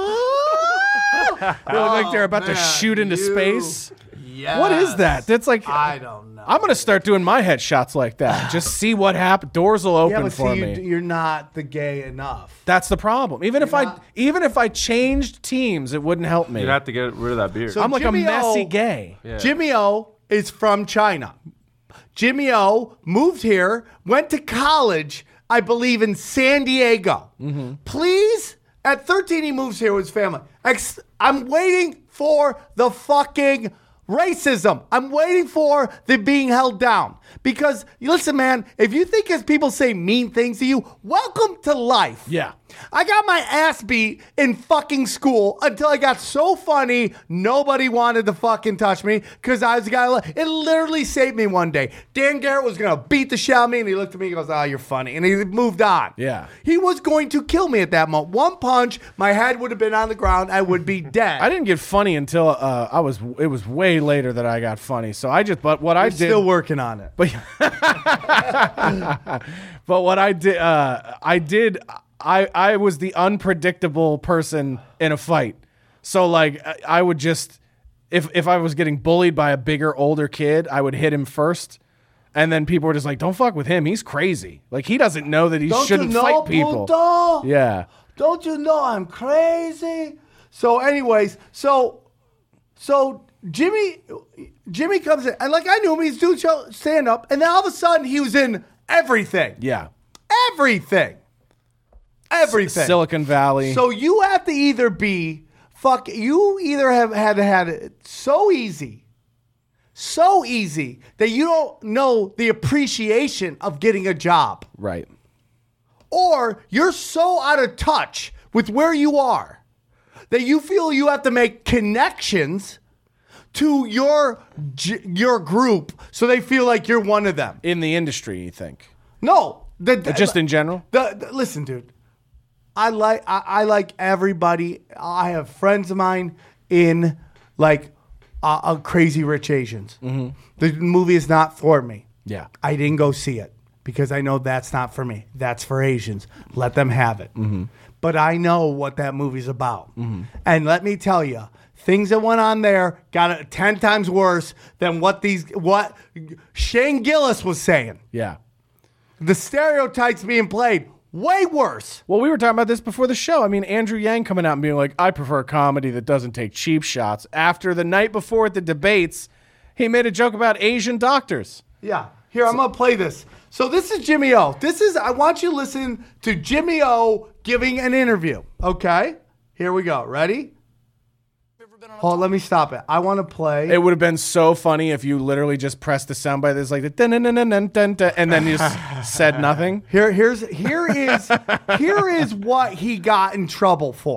they look like they're about to man, shoot into you- space. Yes. What is that? That's like I don't know. I'm gonna start doing my headshots like that. Just see what happens. Doors will open yeah, but for see, me. you, you're not the gay enough. That's the problem. Even if I not- even if I changed teams, it wouldn't help me. You'd have to get rid of that beard. So I'm like Jimmy a messy O- gay. Yeah. Jimmy O is from China. Jimmy O moved here, went to college, I believe, in San Diego. Mm-hmm. Please, at thirteen, he moves here with his family. Ex- I'm waiting for the fucking racism. I'm waiting for the being held down. Because, listen, man, if you think as people say mean things to you, welcome to life. Yeah. I got my ass beat in fucking school until I got so funny, nobody wanted to fucking touch me because I was the guy. It literally saved me one day. Dan Garrett was going to beat the shit out of me, and he looked at me and goes, oh, you're funny. And he moved on. Yeah. He was going to kill me at that moment. One punch, my head would have been on the ground. I would be dead. I didn't get funny until uh, I was. It was way later that I got funny. So I just. But what I I'm did. still working on it. But but what I did, uh, I did. I I was the unpredictable person in a fight. So like I- I would just, if if I was getting bullied by a bigger, older kid, I would hit him first. And then people were just like, "Don't fuck with him. He's crazy. Like he doesn't know that he Don't shouldn't you know, fight people." Puto? Yeah. Don't you know I'm crazy? So, anyways, so so Jimmy Jimmy comes in, and like I knew him, he's doing show stand up, and then all of a sudden he was in everything. Yeah. Everything. Everything. Silicon Valley. So you have to either be fuck you either have had had it so easy. So easy that you don't know the appreciation of getting a job. right. Or you're so out of touch with where you are that you feel you have to make connections to your j- your group so they feel like you're one of them. In the industry, you think? No, the, the- Just in general? The, the- listen, dude. I like I, I like everybody. I have friends of mine in like uh, uh, Crazy Rich Asians. Mm-hmm. The movie is not for me. Yeah. I didn't go see it because I know that's not for me. That's for Asians. Let them have it. Mm-hmm. But I know what that movie's about. And let me tell you, things that went on there got it ten times worse than what these what Shane Gillis was saying. Yeah. The stereotypes being played way worse. Well, we were talking about this before the show. I mean, Andrew Yang coming out and being like, I prefer a comedy that doesn't take cheap shots. After the night before at the debates, he made a joke about Asian doctors. Yeah. Here, I'm going to play this. So this is Jimmy O. This is, I want you to listen to Jimmy O giving an interview. Okay? Here we go. Ready? Hold on, let me stop it. I want to play. It would have been so funny if you literally just pressed the soundbite that's like, the dun dun dun dun dun dun dun, and then you just said nothing. Here, here's, here is, here is what he got in trouble for.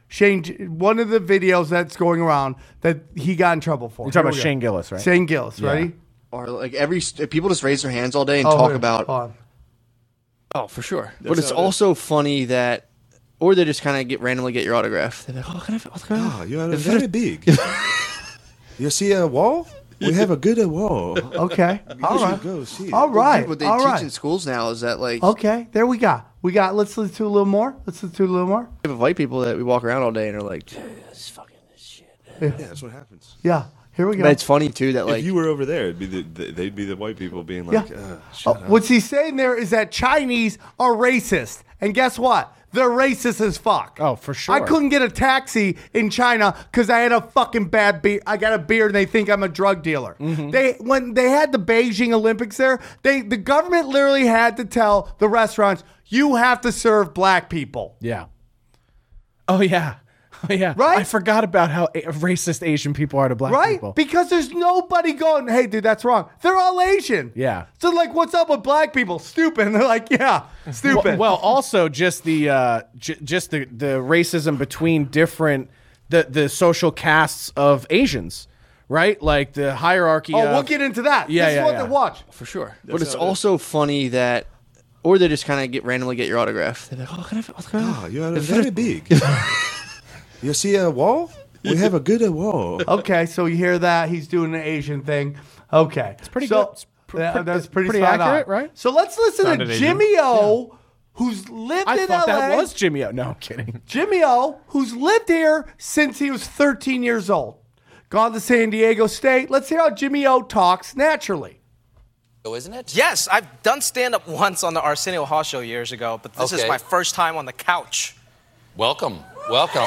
Shane, one of the videos that's going around that he got in trouble for. You're talking Here about we go. Shane Gillis, right? Shane Gillis, Yeah. ready? Or like every if people just raise their hands all day and Oh, talk here, about. hold on. Oh, for sure. But it's also funny that, or they just kind of get randomly get your autograph. They're like, oh, can I? What's going on? Oh, you are very big. You see a wall? We have a good wall. Okay. All You right. should go see it. All right. What they All teach right. in schools now is that like Okay. There we got. We got. Let's listen to a little more. Let's listen to a little more. we have white people that we walk around all day and are like, "Dude, this is fucking this shit. Yeah, that's what happens. Yeah. Here we go. But it's funny too that like if you were over there, it'd be the, the, they'd be the white people being Yeah. like, uh, shut Oh, up. what's he saying there is that Chinese are racist. And guess what? They're racist as fuck. Oh, for sure. I couldn't get a taxi in China because I had a fucking bad beard. I got a beard and they think I'm a drug dealer. Mm-hmm. They when they had the Beijing Olympics there, they the government literally had to tell the restaurants, you have to serve black people. Yeah. Oh yeah. Oh yeah. Right? I forgot about how a- racist Asian people are to black Right? people. Because there's nobody going, hey, dude, that's wrong. They're all Asian. Yeah. So, like, what's up with black people? Stupid. And they're like, yeah, stupid. Well, well, also just the uh, j- just the, the racism between different the the social castes of Asians, right? Like the hierarchy. oh, of, we'll get into that. Yeah, this yeah, is what yeah. they watch. for sure. But it's also funny that, or they just kind of get randomly get your autograph. They're like, oh, can I? What's going on? Oh, you are very big. You see a wall? We have a good wall. Okay, so you hear that he's doing the Asian thing. Okay, it's pretty so, good. It's pr- yeah, pretty- that's pretty, pretty spot on. accurate, right? So let's listen Sounded to Asian. Jimmy O, who's lived I in thought L A. that was Jimmy. O. No, I'm kidding. Jimmy O, who's lived here since he was thirteen years old. Gone to San Diego State. Let's hear how Jimmy O talks naturally. Isn't it? Yes, I've done stand-up once on the Arsenio Hall show years ago, but this is Okay. my first time on the couch. Welcome. Welcome.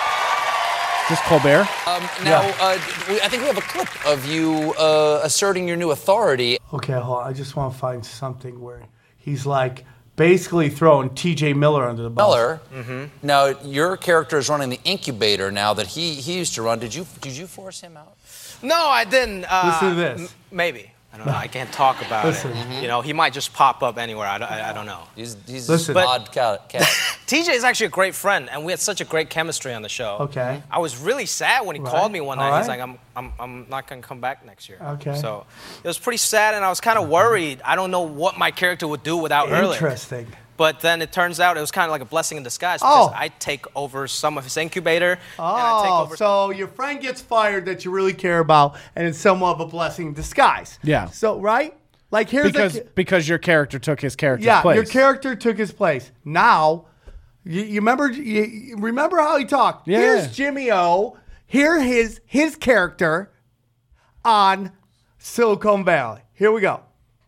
Just Colbert. Um, now, uh, we, I think we have a clip of you uh, asserting your new authority. Okay, hold on. I just want to find something where he's like basically throwing T J Miller under the bus. Miller. Mm-hmm. Now, your character is running the incubator now that he, he used to run. Did you did you force him out? No, I didn't. Uh, Listen to this. m- maybe. I don't know. I can't talk about Listen. it. You know, he might just pop up anywhere. I don't, I, I don't know. He's he's Listen. an odd cat. cat. T J is actually a great friend, and we had such a great chemistry on the show. Okay. I was really sad when he Right. called me one All night. He's right. like, I'm, I'm, I'm not going to come back next year. Okay. So it was pretty sad, and I was kind of worried. I don't know what my character would do without Ehrlich. Interesting. But then it turns out it was kind of like a blessing in disguise because Oh. I take over some of his incubator. and I take Oh, over so your friend gets fired that you really care about, and it's somewhat of a blessing in disguise. Yeah. So right, like here's Because a, because your character took his character's yeah, place. your character took his place. Now, you, you remember you, you remember how he talked. Yeah. Here's Jimmy O. Here his his character on Silicon Valley. Here we go.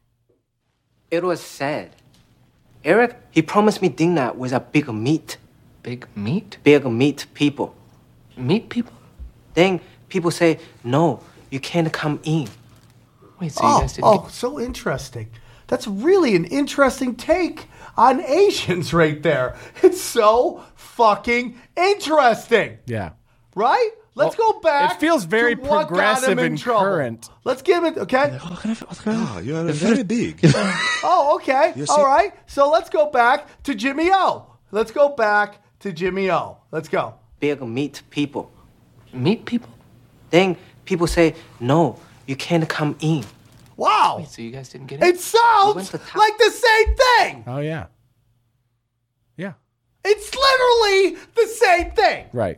It was sad. Eric, he promised me dinner with a big meat. Big meat? Big meat people. Meat people? Then people say, no, you can't come in. Wait, so Oh, oh, so interesting. That's really an interesting take on Asians right there. It's so fucking interesting, Yeah. right? Let's Well, go back. it feels very to what got him progressive in and trouble. current. Let's give it, okay? Oh, you are very big. Oh, okay. You see- All right. So let's go back to Jimmy O. Let's go back to Jimmy O. Let's go. Big meat people. Meat people? Then people say, no, you can't come in. Wow. So you guys didn't get It We sounds went to top- like the same thing. Oh yeah. Yeah. It's literally the same thing. Right.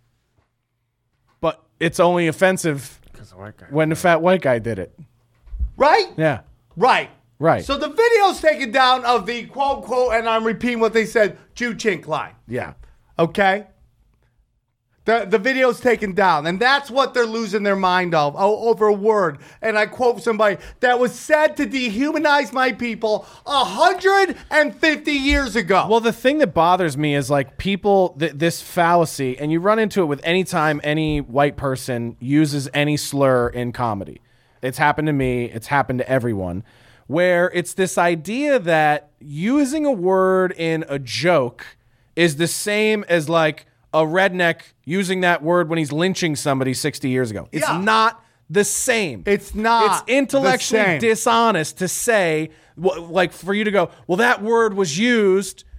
But it's only offensive when the fat white guy did it. Right? Yeah. Right. Right. So the video's taken down of the quote, quote, and I'm repeating what they said, Jew chink line. Yeah. Okay? The, the video's taken down, and that's what they're losing their mind of o- over a word. And I quote somebody that was said to dehumanize my people one hundred fifty years ago. Well, the thing that bothers me is like people, th- this fallacy, and you run into it with any time any white person uses any slur in comedy. It's happened to me, it's happened to everyone, where it's this idea that using a word in a joke is the same as like a redneck using that word when he's lynching somebody sixty years ago. It's Yeah. not the same. It's not It's intellectually the same. dishonest to say, wh- like for you to go, well, that word was used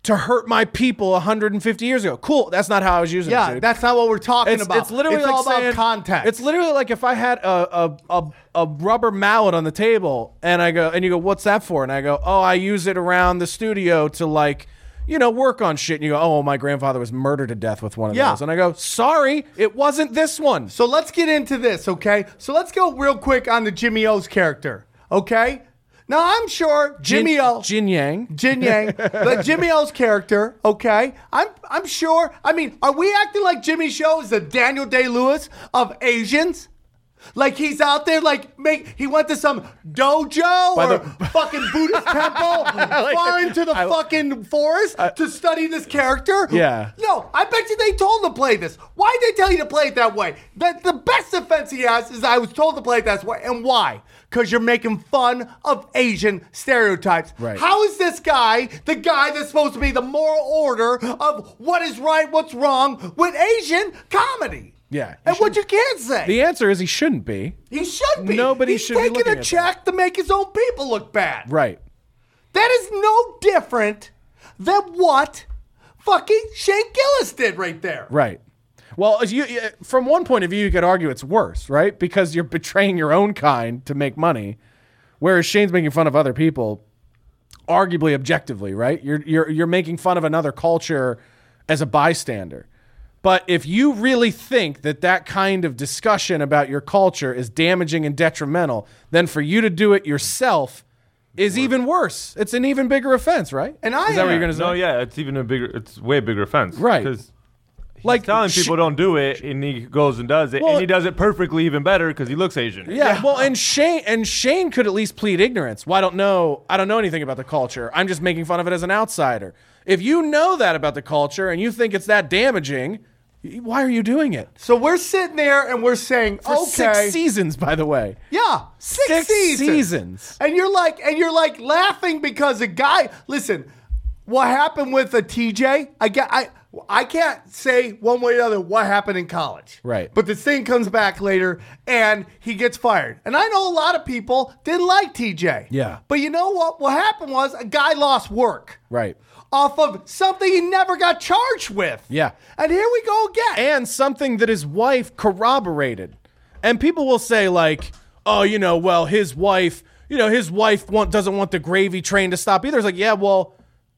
to hurt my people one hundred fifty years ago. Cool. That's not how I was using Yeah, it. Dude. that's not what we're talking It's, about. it's literally it's like all about saying, context. It's literally like if I had a, a a a rubber mallet on the table and I go and you go, what's that for? And I go, oh, I use it around the studio to like, you know, work on shit. And you go, oh, my grandfather was murdered to death with one of Yeah. those. And I go, sorry, it wasn't this one. So let's get into this, okay? So let's go real quick on the Jimmy O's character, okay? Now, I'm sure Jimmy Jin, O... Jin Yang. Jin Yang. the Jimmy O's character, okay? I'm I'm sure... I mean, are we acting like Jimmy Show is the Daniel Day-Lewis of Asians? Like he's out there, like make he went to some dojo By or the- fucking Buddhist temple far into the I- fucking forest to study this character. Yeah. No, I bet you they told him to play this. Why did they tell you to play it that way? The, the best defense he has is I was told to play it that way. And why? Because you're making fun of Asian stereotypes. Right. How is this guy the guy that's supposed to be the moral order of what is right, what's wrong with Asian comedy? Yeah. And what you can't say. The answer is he shouldn't be. He should be. Nobody He's should be taking looking a at check to make his own people look bad. Right. That is no different than what fucking Shane Gillis did right there. Right. Well, as you, from one point of view, you could argue it's worse, right? Because you're betraying your own kind to make money, whereas Shane's making fun of other people, arguably objectively, right? You're you're you're making fun of another culture as a bystander. But if you really think that that kind of discussion about your culture is damaging and detrimental, then for you to do it yourself is even worse. It's an even bigger offense, right? And I is that what you're going to say? No, yeah, it's even a bigger, it's way bigger offense. Right. Because like telling sh- people don't do it, and he goes and does it, Well- and he does it perfectly even better because he looks Asian. Yeah, well, and Shane and Shane could at least plead ignorance. Well, I don't know. I don't know anything about the culture. I'm just making fun of it as an outsider. If you know that about the culture and you think it's that damaging, why are you doing it? So we're sitting there and we're saying, For okay, six seasons, by the way. yeah, six, Six seasons. seasons. and you're like, and you're like laughing because a guy. Listen, what happened with a T J? I get, I, I can't say one way or the other what happened in college. Right. But this thing comes back later, and he gets fired. And I know a lot of people didn't like T J. Yeah. But you know what? What happened was a guy lost work. Right. Off of something he never got charged with. Yeah. And here we go again. And something that his wife corroborated. And people will say, like, oh, you know, well, his wife, you know, his wife want, doesn't want the gravy train to stop either. It's like, yeah, well,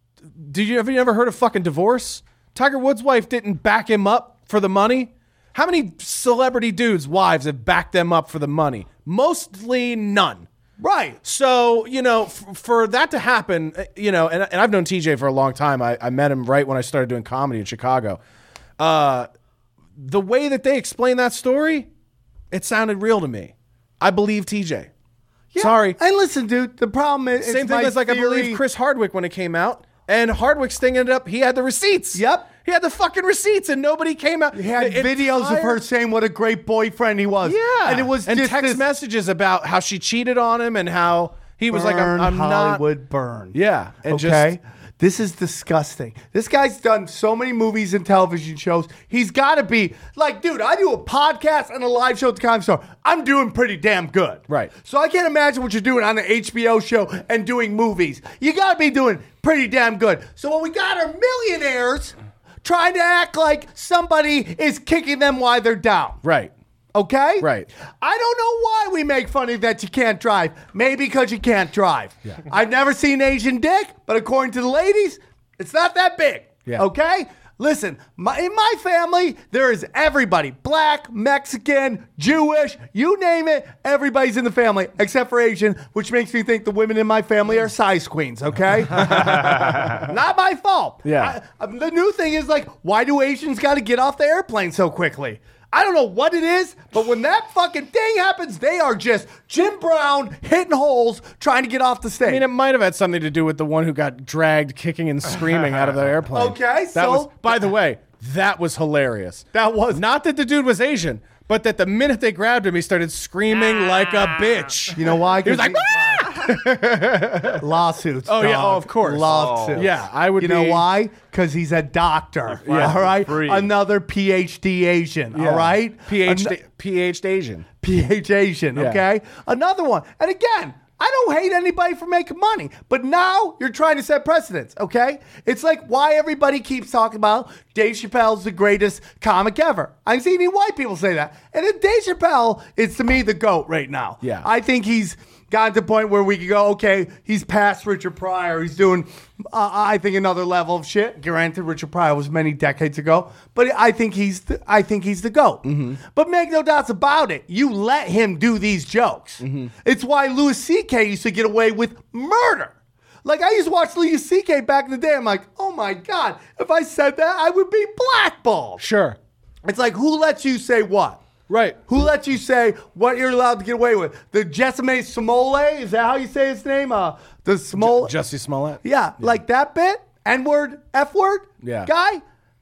did you, have you ever heard of fucking divorce? Tiger Woods' wife didn't back him up for the money. How many celebrity dudes' wives have backed them up for the money? Mostly none. Right. So, you know, f- for that to happen, uh, you know, and, and I've known T J for a long time. I, I met him right when I started doing comedy in Chicago. Uh, the way that they explained that story, it sounded real to me. I believe T J. Yeah. Sorry. And listen, dude, the problem is Same it's thing my as like I theory- believe Chris Hardwick when it came out. And Hardwick's thing ended up, he had the receipts. Yep. He had the fucking receipts and nobody came out. He had The videos of entire- her saying what a great boyfriend he was. Yeah. And it was and just text this messages about how she cheated on him and how he was like, I'm, burn, I'm not. Hollywood burn. Yeah. And Okay. just, This is disgusting. This guy's done so many movies and television shows. He's got to be like, dude, I do a podcast and a live show at the Comedy Store. I'm doing pretty damn good. Right. So I can't imagine what you're doing on the H B O show and doing movies. You got to be doing pretty damn good. So what we got are millionaires trying to act like somebody is kicking them while they're down. Right. Okay? Right. I don't know why we make fun of that you can't drive. Maybe because you can't drive. Yeah. I've never seen Asian dick, but according to the ladies, it's not that big. Yeah. Okay? Listen, my, in my family, there is everybody. Black, Mexican, Jewish, you name it, everybody's in the family, except for Asian, which makes me think the women in my family are size queens, okay? Not my fault. Yeah. I, I- the new thing is like, why do Asians got to get off the airplane so quickly? I don't know what it is, but when that fucking thing happens, they are just Jim Brown hitting holes trying to get off the stage. I mean, it might have had something to do with the one who got dragged kicking and screaming out of the airplane. Okay, that so- was, by the way, that was hilarious. That was- Not that the dude was Asian, but that the minute they grabbed him, he started screaming like a bitch. You know why? He was like, lawsuits. Oh, yeah, dog. oh, of course. Lawsuits. Oh. Yeah, I would You know be- why? Because he's a doctor. Yeah. All right. Free. Another P H D Asian. Yeah. All right. PhD, An- PhD Asian. P H Asian. Yeah. Okay. Another one. And again, I don't hate anybody for making money, but now you're trying to set precedents, okay? It's like why everybody keeps talking about Dave Chappelle's the greatest comic ever. I've seen any white people say that. And if Dave Chappelle is, to me, the GOAT right now. Yeah. I think he's gotten to the point where we can go, okay, he's past Richard Pryor. He's doing, uh, I think, another level of shit. Granted, Richard Pryor was many decades ago, but I think he's the, I think he's the GOAT. Mm-hmm. But make no doubts about it, you let him do these jokes. Mm-hmm. It's why Louis C K used to get away with murder. Like, I used to watch Louis C K back in the day. I'm like, oh my God, if I said that, I would be blackballed. Sure. It's like, who lets you say what? Right. Who lets you say what you're allowed to get away with? The Jessime Smollett, is that how you say his name? Uh, the Smollett. J- Jussie Smollett? Yeah, yeah, like that bit, N-word, F-word yeah. guy.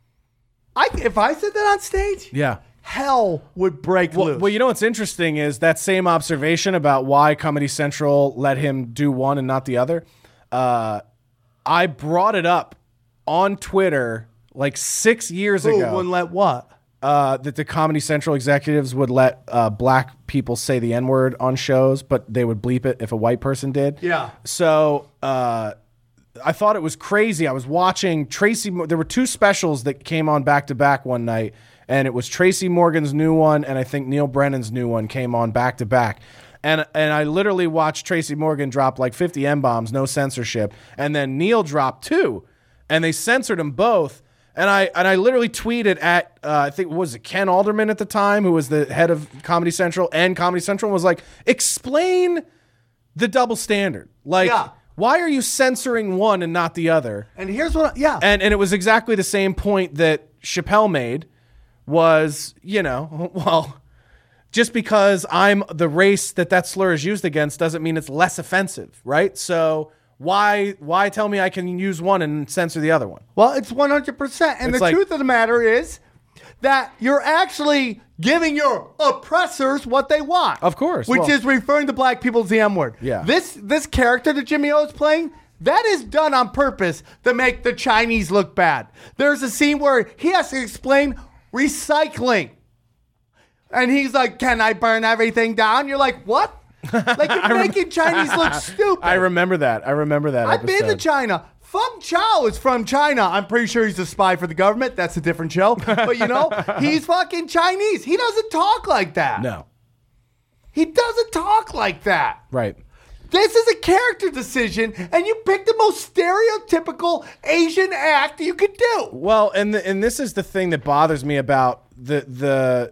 I, if I said that on stage, yeah, hell would break well, loose. Well, you know what's interesting is that same observation about why Comedy Central let him do one and not the other. Uh, I brought it up on Twitter like six years Who ago. wouldn't let what? Uh, that the Comedy Central executives would let uh, black people say the N-word on shows, but they would bleep it if a white person did. Yeah. So uh, I thought it was crazy. I was watching Tracy. There were two specials that came on back to back one night, and it was Tracy Morgan's new one, and I think Neil Brennan's new one came on back to back. And and I literally watched Tracy Morgan drop like fifty M-bombs, no censorship, and then Neil dropped two, and they censored them both. And I and I literally tweeted at uh, I think what was it Ken Alderman at the time, who was the head of Comedy Central, and Comedy Central was like, explain the double standard. Like, yeah. why are you censoring one and not the other? And here's what, I, yeah. And and it was exactly the same point that Chappelle made was, you know, well, just because I'm the race that that slur is used against doesn't mean it's less offensive, right? So Why why tell me I can use one and censor the other one? Well, it's one hundred percent. And It's the like- truth of the matter is that you're actually giving your oppressors what they want. Of course. Which Well- is referring to black people as the M-word. Yeah. This, this character that Jimmy O is playing, that is done on purpose to make the Chinese look bad. There's a scene where he has to explain recycling. And he's like, can I burn everything down? You're like, what? Like, you're making Chinese look stupid. I remember that. I remember that. I've been to episode. China. Feng Chao is from China. I'm pretty sure he's a spy for the government. That's a different show. But you know, he's fucking Chinese. He doesn't talk like that. No. He doesn't talk like that. Right. This is a character decision, and you picked the most stereotypical Asian act you could do. Well, and the, and this is the thing that bothers me about the the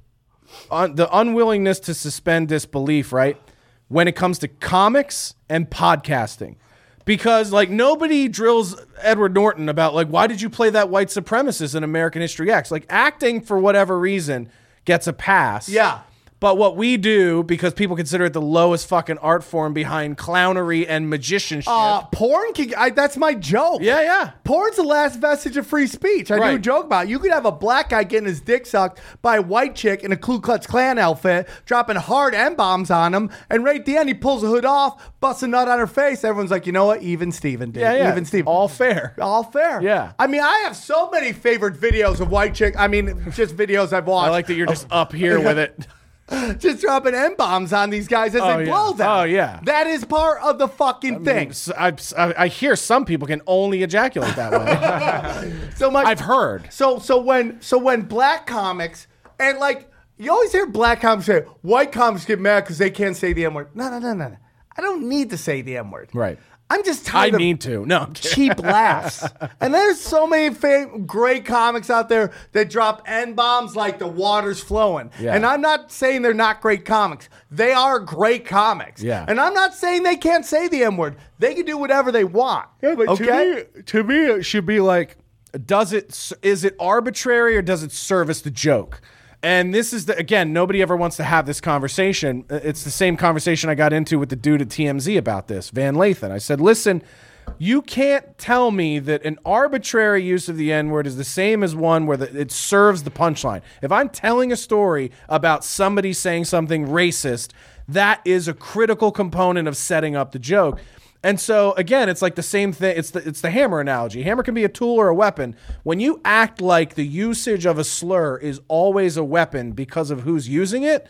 un, the unwillingness to suspend disbelief, right? When it comes to comics and podcasting. Because, like, nobody drills Edward Norton about, like, why did you play that white supremacist in American History X? Like, acting, for whatever reason, gets a pass. Yeah. But what we do, because people consider it the lowest fucking art form behind clownery and magicianship. Uh, porn, can, I, that's my joke. Yeah, yeah. Porn's the last vestige of free speech. I do a Right. joke about it. You could have a black guy getting his dick sucked by a white chick in a Ku Klux Klan outfit, dropping hard M-bombs on him, and right at the end, he pulls the hood off, busts a nut on her face. Everyone's like, you know what? Even Steven did. Yeah, yeah. Even Steven. All fair. All fair. Yeah. I mean, I have so many favorite videos of white chick. I mean, just videos I've watched. I like that you're just up here with it. Just dropping M-bombs on these guys as Oh, they yeah. blow them. Oh, yeah. That is part of the fucking thing. S- I, I, I hear some people can only ejaculate that way. So my, I've heard. So so when so when black comics and like you always hear black comics say white comics get mad because they can't say the M-word. No, no, no, no, no. I don't need to say the M-word. Right. I'm just I tired of need to. No. I'm kidding. cheap laughs. And there's so many fa- great comics out there that drop N-bombs like the water's flowing. Yeah. And I'm not saying they're not great comics. They are great comics. Yeah. And I'm not saying they can't say the M-word. They can do whatever they want. Yeah, but okay? to me, to me, it should be like, does it? Is it arbitrary or does it service the joke? And this is the again, nobody ever wants to have this conversation. It's the same conversation I got into with the dude at T M Z about this, Van Lathan. I said, listen, you can't tell me that an arbitrary use of the N-word is the same as one where the, it serves the punchline. If I'm telling a story about somebody saying something racist, that is a critical component of setting up the joke. And so again, it's like the same thing. It's the it's the hammer analogy. Hammer can be a tool or a weapon. When you act like the usage of a slur is always a weapon because of who's using it,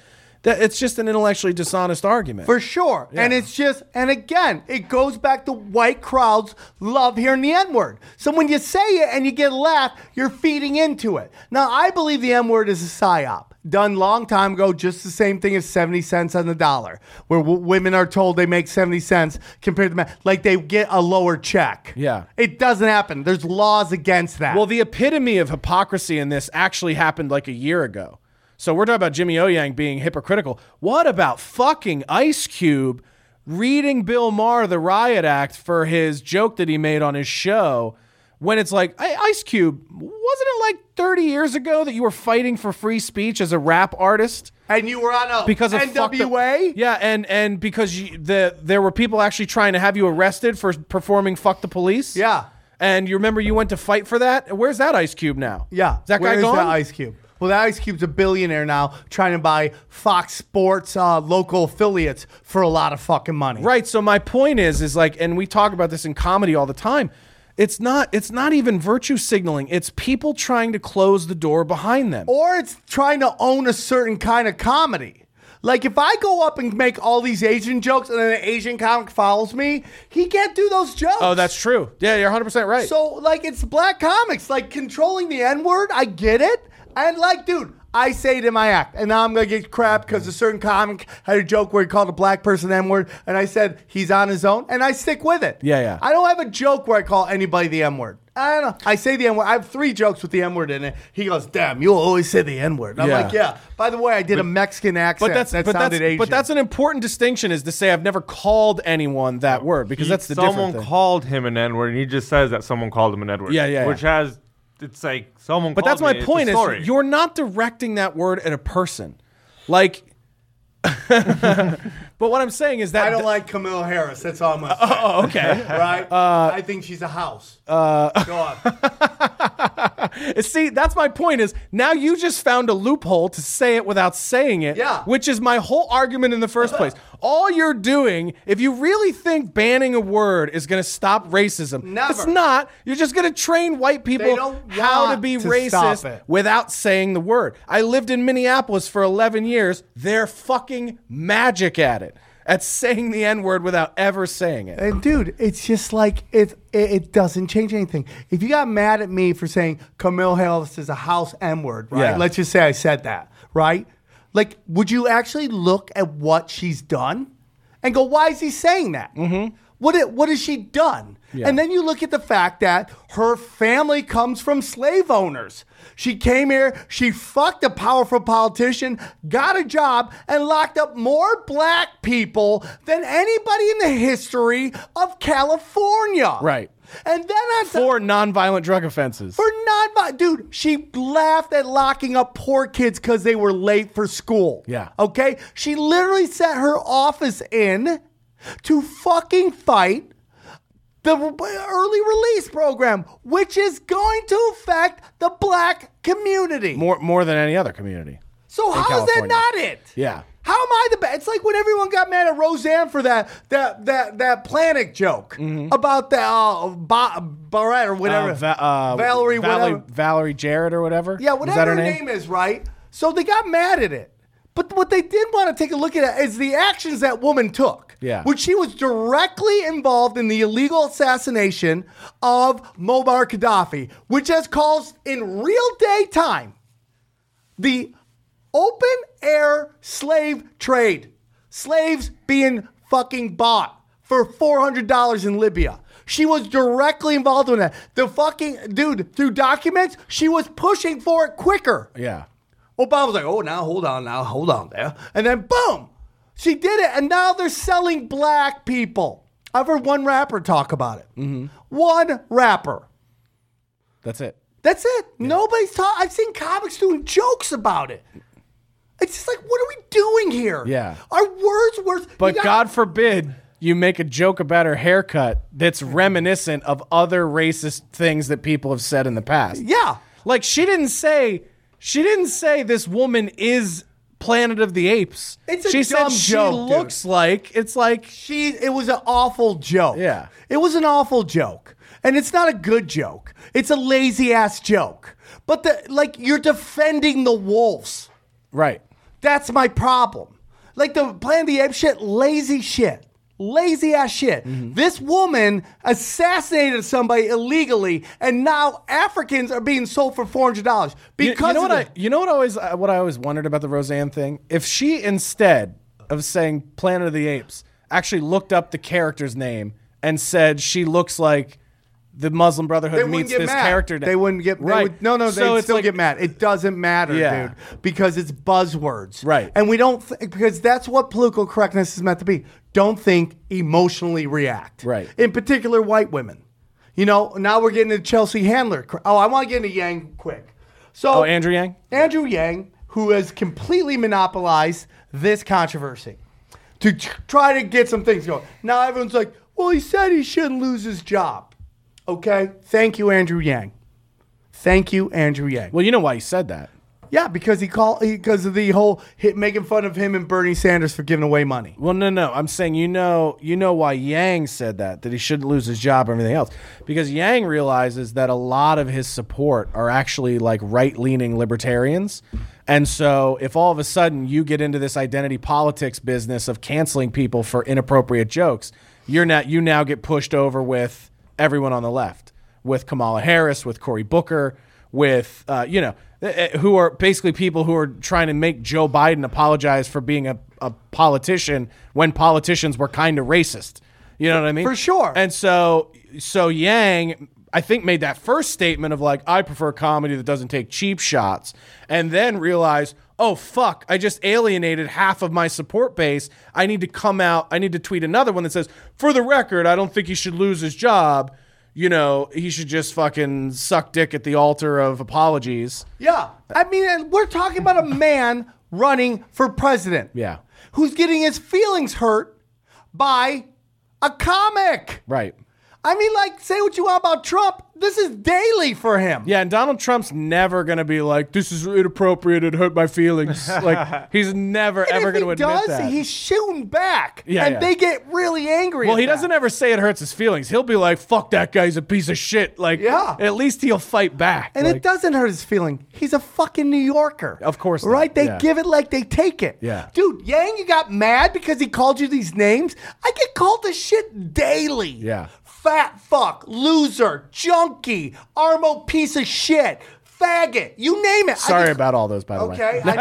That it's just an intellectually dishonest argument. For sure. Yeah. And it's just, and again, it goes back to white crowds love hearing the N-word. So when you say it and you get a laugh, you're feeding into it. Now, I believe the N-word is a psyop. Done long time ago, just the same thing as seventy cents on the dollar, where w- women are told they make seventy cents compared to men, like they get a lower check. Yeah. It doesn't happen. There's laws against that. Well, the epitome of hypocrisy in this actually happened like a year ago. So we're talking about Jimmy O Yang being hypocritical. What about fucking Ice Cube reading Bill Maher the Riot Act for his joke that he made on his show? When it's like, hey, Ice Cube, wasn't it like thirty years ago that you were fighting for free speech as a rap artist? And you were on a because of N W A? Yeah, and and because you, the there were people actually trying to have you arrested for performing Fuck the Police? Yeah. And you remember you went to fight for that? Where's that Ice Cube now? Yeah. Is that Where guy is gone? that Ice Cube? Well, that Ice Cube's a billionaire now, trying to buy Fox Sports uh, local affiliates for a lot of fucking money. Right. So my point is, is like, and we talk about this in comedy all the time. It's not. It's not even virtue signaling. It's people trying to close the door behind them. Or it's trying to own a certain kind of comedy. Like if I go up and make all these Asian jokes and then an Asian comic follows me, he can't do those jokes. Oh, that's true. Yeah, you're one hundred percent right. So like it's black comics, like controlling the N-word. I get it. And like, dude, I say it in my act, and now I'm going to get crap because a certain comic had a joke where he called a black person N-word, and I said he's on his own, and I stick with it. Yeah, yeah. I don't have a joke where I call anybody the N-word. I don't know. I say the N-word. I have three jokes with the N-word in it. He goes, damn, you always say the N-word. I'm Yeah. like, yeah. By the way, I did a Mexican accent But that's that but sounded that's Asian. but that's an important distinction, is to say I've never called anyone that word, because He- that's the someone different thing. called him an N-word, and he just says that someone called him an N-word. Yeah, yeah, Which yeah. has, it's like someone. But called that's my me, it's a point. story. Is you're not directing that word at a person, like. But what I'm saying is that I don't like Camille Harris. That's all I'm going to say. Oh, okay. Right? Uh, I think she's a house. Uh, Go on. See, that's my point. Is now you just found a loophole to say it without saying it. Yeah. Which is my whole argument in the first place. All you're doing, if you really think banning a word is going to stop racism, Never. it's not. You're just going to train white people They don't how to want be to racist stop it. without saying the word. I lived in Minneapolis for eleven years. They're fucking magic at it. At saying the N-word without ever saying it. And dude, it's just like it, it. It doesn't change anything. If you got mad at me for saying Camille Harris is a house N-word, right? Yeah. Let's just say I said that, right? Like, would you actually look at what she's done and go, "Why is he saying that? Mm-hmm. What it, What has she done?" Yeah. And then you look at the fact that her family comes from slave owners. She came here, she fucked a powerful politician, got a job, and locked up more black people than anybody in the history of California. Right. And then on top, For nonviolent drug offenses. for non dude, she laughed at locking up poor kids because they were late for school. Yeah. Okay? She literally set her office in to fucking fight the early release program, which is going to affect the black community. More more than any other community. So in how is that California. not it? Yeah. How am I the best? It's like when everyone got mad at Roseanne for that that that that Planet joke about the uh, ba- Barrett or whatever, Uh, Va- uh, Valerie, Valerie, whatever. Valerie Jarrett or whatever. Yeah, Is whatever that her her name? is, right? So they got mad at it. But what they did want to take a look at is the actions that woman took. Yeah. Which she was directly involved in the illegal assassination of Muammar Gaddafi, which has caused in real day time the open air slave trade. Slaves being fucking bought for four hundred dollars in Libya. She was directly involved in that. The fucking dude, through documents, she was pushing for it quicker. Yeah. Obama was like, oh, now hold on, now hold on there. And then boom, she did it. And now they're selling black people. I've heard one rapper talk about it. Mm-hmm. One rapper. That's it. That's it. Nobody's talking. I've seen comics doing jokes about it. It's just like, what are we doing here? Yeah. Are words worth? But you got- God forbid you make a joke about her haircut that's reminiscent of other racist things that people have said in the past. Yeah. Like she didn't say she didn't say this woman is Planet of the Apes. It's a she dumb said joke, she dude. looks like it's like She, it was an awful joke. Yeah. It was an awful joke. And it's not a good joke. It's a lazy ass joke. But the like you're defending the wolves. right. That's my problem. Like the Planet of the Apes shit, lazy shit. Lazy ass shit. Mm-hmm. This woman assassinated somebody illegally, and now Africans are being sold for four hundred dollars because you, you know of what it. I you know what I always uh, what I always wondered about the Roseanne thing. If she, instead of saying Planet of the Apes, actually looked up the character's name and said she looks like the Muslim Brotherhood They wouldn't meets get this mad. character. They wouldn't get they right. would- no, no, So they'd it's still like- get mad. It doesn't matter, Yeah. dude, because it's buzzwords, Right. And we don't th- because that's what political correctness is meant to be. Don't think, emotionally react, Right. In particular, white women. You know, now we're getting into Chelsea Handler. Oh, I want to get into Yang quick. So, Oh, Andrew Yang? Andrew Yang, who has completely monopolized this controversy to t- try to get some things going. Now everyone's like, well, he said he shouldn't lose his job. Okay, thank you, Andrew Yang. Thank you, Andrew Yang. Well, you know why he said that. Yeah, because he called because of the whole hit making fun of him and Bernie Sanders for giving away money. Well, no, no. I'm saying you know you know why Yang said that, that he shouldn't lose his job or everything else. Because Yang realizes that a lot of his support are actually like right-leaning libertarians. And so if all of a sudden you get into this identity politics business of canceling people for inappropriate jokes, you're not you now get pushed over with everyone on the left, with Kamala Harris, with Cory Booker, with, uh, you know, who are basically people who are trying to make Joe Biden apologize for being a, a politician when politicians were kind of racist. You know what I mean? For sure. And so, so Yang, I think, made that first statement of like, I prefer comedy that doesn't take cheap shots, and then realized, oh, fuck, I just alienated half of my support base. I need to come out. I need to tweet another one that says, for the record, I don't think he should lose his job. You know, he should just fucking suck dick at the altar of apologies. Yeah, I mean, and we're talking about a man running for president. Yeah. Who's getting his feelings hurt by a comic. Right. I mean, like, say what you want about Trump. This is daily for him. Yeah, and Donald Trump's never going to be like, this is inappropriate, it hurt my feelings. Like, he's never, And ever if going to he admit does, that. he's shooting back. Yeah, and yeah. they get really angry. Well, at he that. doesn't ever say it hurts his feelings. He'll be like, fuck that guy, he's a piece of shit. Like, Yeah. at least he'll fight back. And Like, it doesn't hurt his feeling. He's a fucking New Yorker. Of course not. Right? They Yeah. give it like they take it. Yeah. Dude, Yang, you got mad because he called you these names? I get called this shit daily. Yeah. Fat fuck, loser, junkie, Armo piece of shit, faggot, you name it. I Sorry get- about all those, by the Okay, way.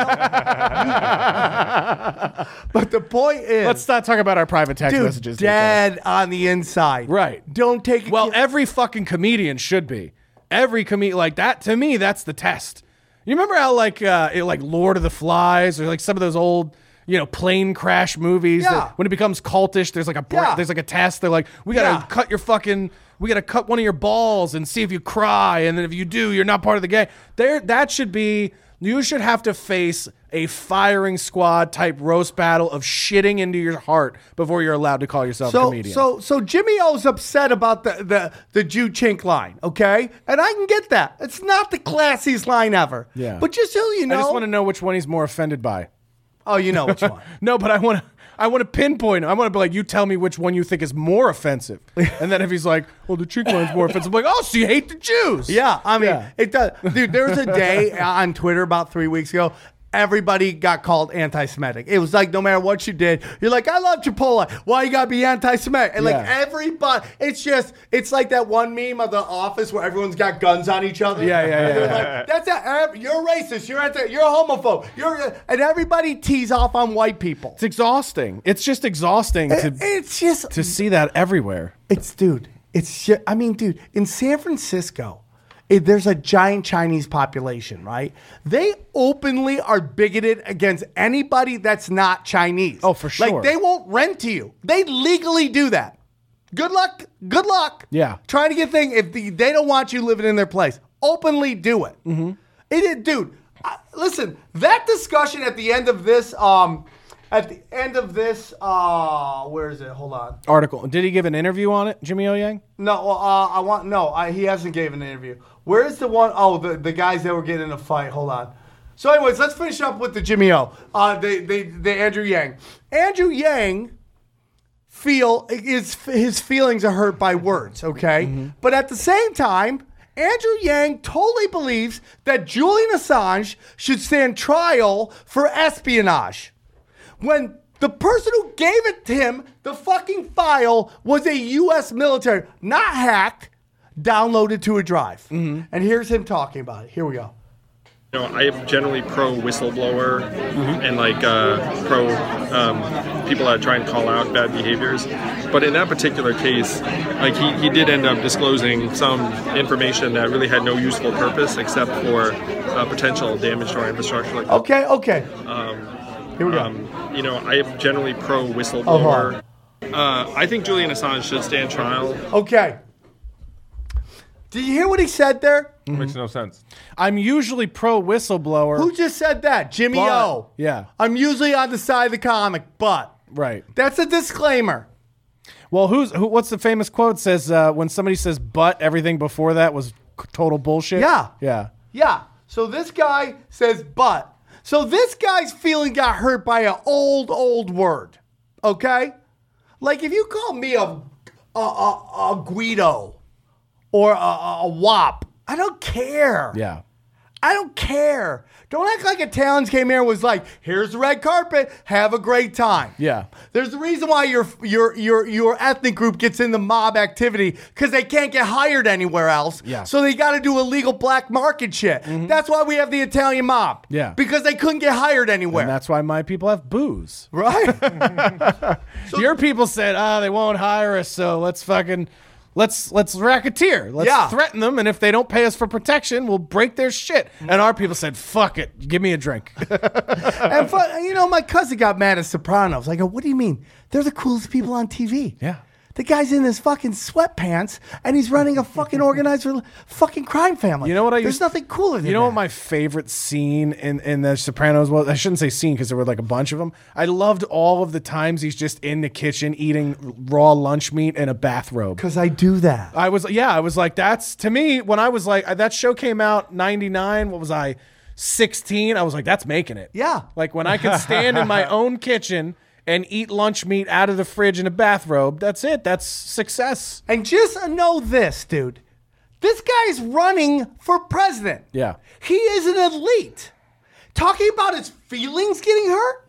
I know. But the point is, Let's not talk about our private text dude, messages. to each other. dead on the inside. Right. Don't take it. Well, every fucking comedian should be. Every comedian, like that, to me, that's the test. You remember how, like, uh, it, like Lord of the Flies or like some of those old, you know, plane crash movies. Yeah. That when it becomes cultish, there's like a bra- Yeah. there's like a test. They're like, we gotta Yeah. cut your fucking, we gotta cut one of your balls and see if you cry, and then if you do, you're not part of the game. There, that should be. You should have to face a firing squad type roast battle of shitting into your heart before you're allowed to call yourself a So, comedian. so, so Jimmy O's upset about the, the, the Jew chink line, okay? And I can get that. It's not the classiest line ever. Yeah. But just so you know. I just want to know which one he's more offended by. Oh, you know which one. No, but I want to. I want to pinpoint. I want to be like, you tell me which one you think is more offensive, and then if he's like, well, the chink line's more offensive, I'm like, oh, so you hate the Jews? Yeah, I mean, Yeah. it does. Dude, there was a day on Twitter about three weeks ago. Everybody got called anti-Semitic. It was like no matter what you did, you're like, I love Chipotle. Why you gotta be anti-Semitic? And like Yeah. everybody, it's just, it's like that one meme of The Office where everyone's got guns on each other. Yeah, yeah, yeah, And they're yeah. like, that's a, you're racist. You're anti. You're a homophobe. You're and everybody tees off on white people. It's exhausting. It's just exhausting to It- it's just to see that everywhere. It's dude. It's just, I mean, dude. In San Francisco, it, there's a giant Chinese population, right? They openly are bigoted against anybody that's not Chinese. Oh, for sure. Like they won't rent to you. They legally do that. Good luck. Good luck. Yeah. Trying to get thing if the, they don't want you living in their place. Openly do it. Mm-hmm. It is, dude. Uh, listen, that discussion at the end of this, um, at the end of this, uh, where is it? Hold on. Article. Did he give an interview on it, Jimmy O Yang? No, uh, I want no. I, he hasn't given an interview. Where is the one? Oh, the, the guys that were getting in a fight. Hold on. So, anyways, let's finish up with the Jimmy O. Uh, the the the Andrew Yang. Andrew Yang feel is his feelings are hurt by words. Okay, Mm-hmm. but at the same time, Andrew Yang totally believes that Julian Assange should stand trial for espionage. When The person who gave it to him, the fucking file, was a U S military, not hacked, downloaded to a drive. Mm-hmm. And here's him talking about it. Here we go. You know, I am generally pro whistleblower and like uh, pro um, people that try and call out bad behaviors. But in that particular case, like he, he did end up disclosing some information that really had no useful purpose except for uh, potential damage to our infrastructure. Like Okay, okay. Um, Here we go. Um, you know, I am generally pro whistleblower. Uh, I think Julian Assange should stand trial. Okay. Did you hear what he said there? Makes no sense. I'm usually pro whistleblower. Who just said that? Jimmy But- O. Yeah. I'm usually on the side of the comic, but. Right. That's a disclaimer. Well, who's who? What's the famous quote? Says uh, when somebody says "but," everything before that was total bullshit. Yeah. Yeah. Yeah. So this guy says, but. So this guy's feeling got hurt by an old, old word. Okay? Like if you call me a, a, a, a Guido or a, a, a W A P, I don't care. Yeah. I don't care. Don't act like Italians came here and was like, here's the red carpet, have a great time. Yeah. There's a reason why your your your your ethnic group gets into mob activity because they can't get hired anywhere else. Yeah. So they got to do illegal black market shit. That's why we have the Italian mob. Yeah. Because they couldn't get hired anywhere. And that's why my people have booze. Right? Your people said, "Ah, they won't hire us, so let's fucking let's let's racketeer. Let's Yeah. threaten them, and if they don't pay us for protection, we'll break their shit." And our people said, "Fuck it, give me a drink." And fu- you know, my cousin got mad at Sopranos. I go, what do you mean? They're the coolest people on T V. Yeah. The guy's in his fucking sweatpants and he's running a fucking organized rel- fucking crime family. You know what I There's used- nothing cooler than You know that. what my favorite scene in, in The Sopranos was? I shouldn't say scene because there were like a bunch of them. I loved all of the times he's just in the kitchen eating raw lunch meat in a bathrobe. Because I do that. I was, yeah, I was like, that's, to me, when I was like, that show came out ninety-nine, what was I, sixteen? I was like, that's making it. Yeah. Like when I can stand in my own kitchen and eat lunch meat out of the fridge in a bathrobe, that's it. That's success. And just know this, dude. This guy's running for president. Yeah. He is an elite. Talking about his feelings getting hurt?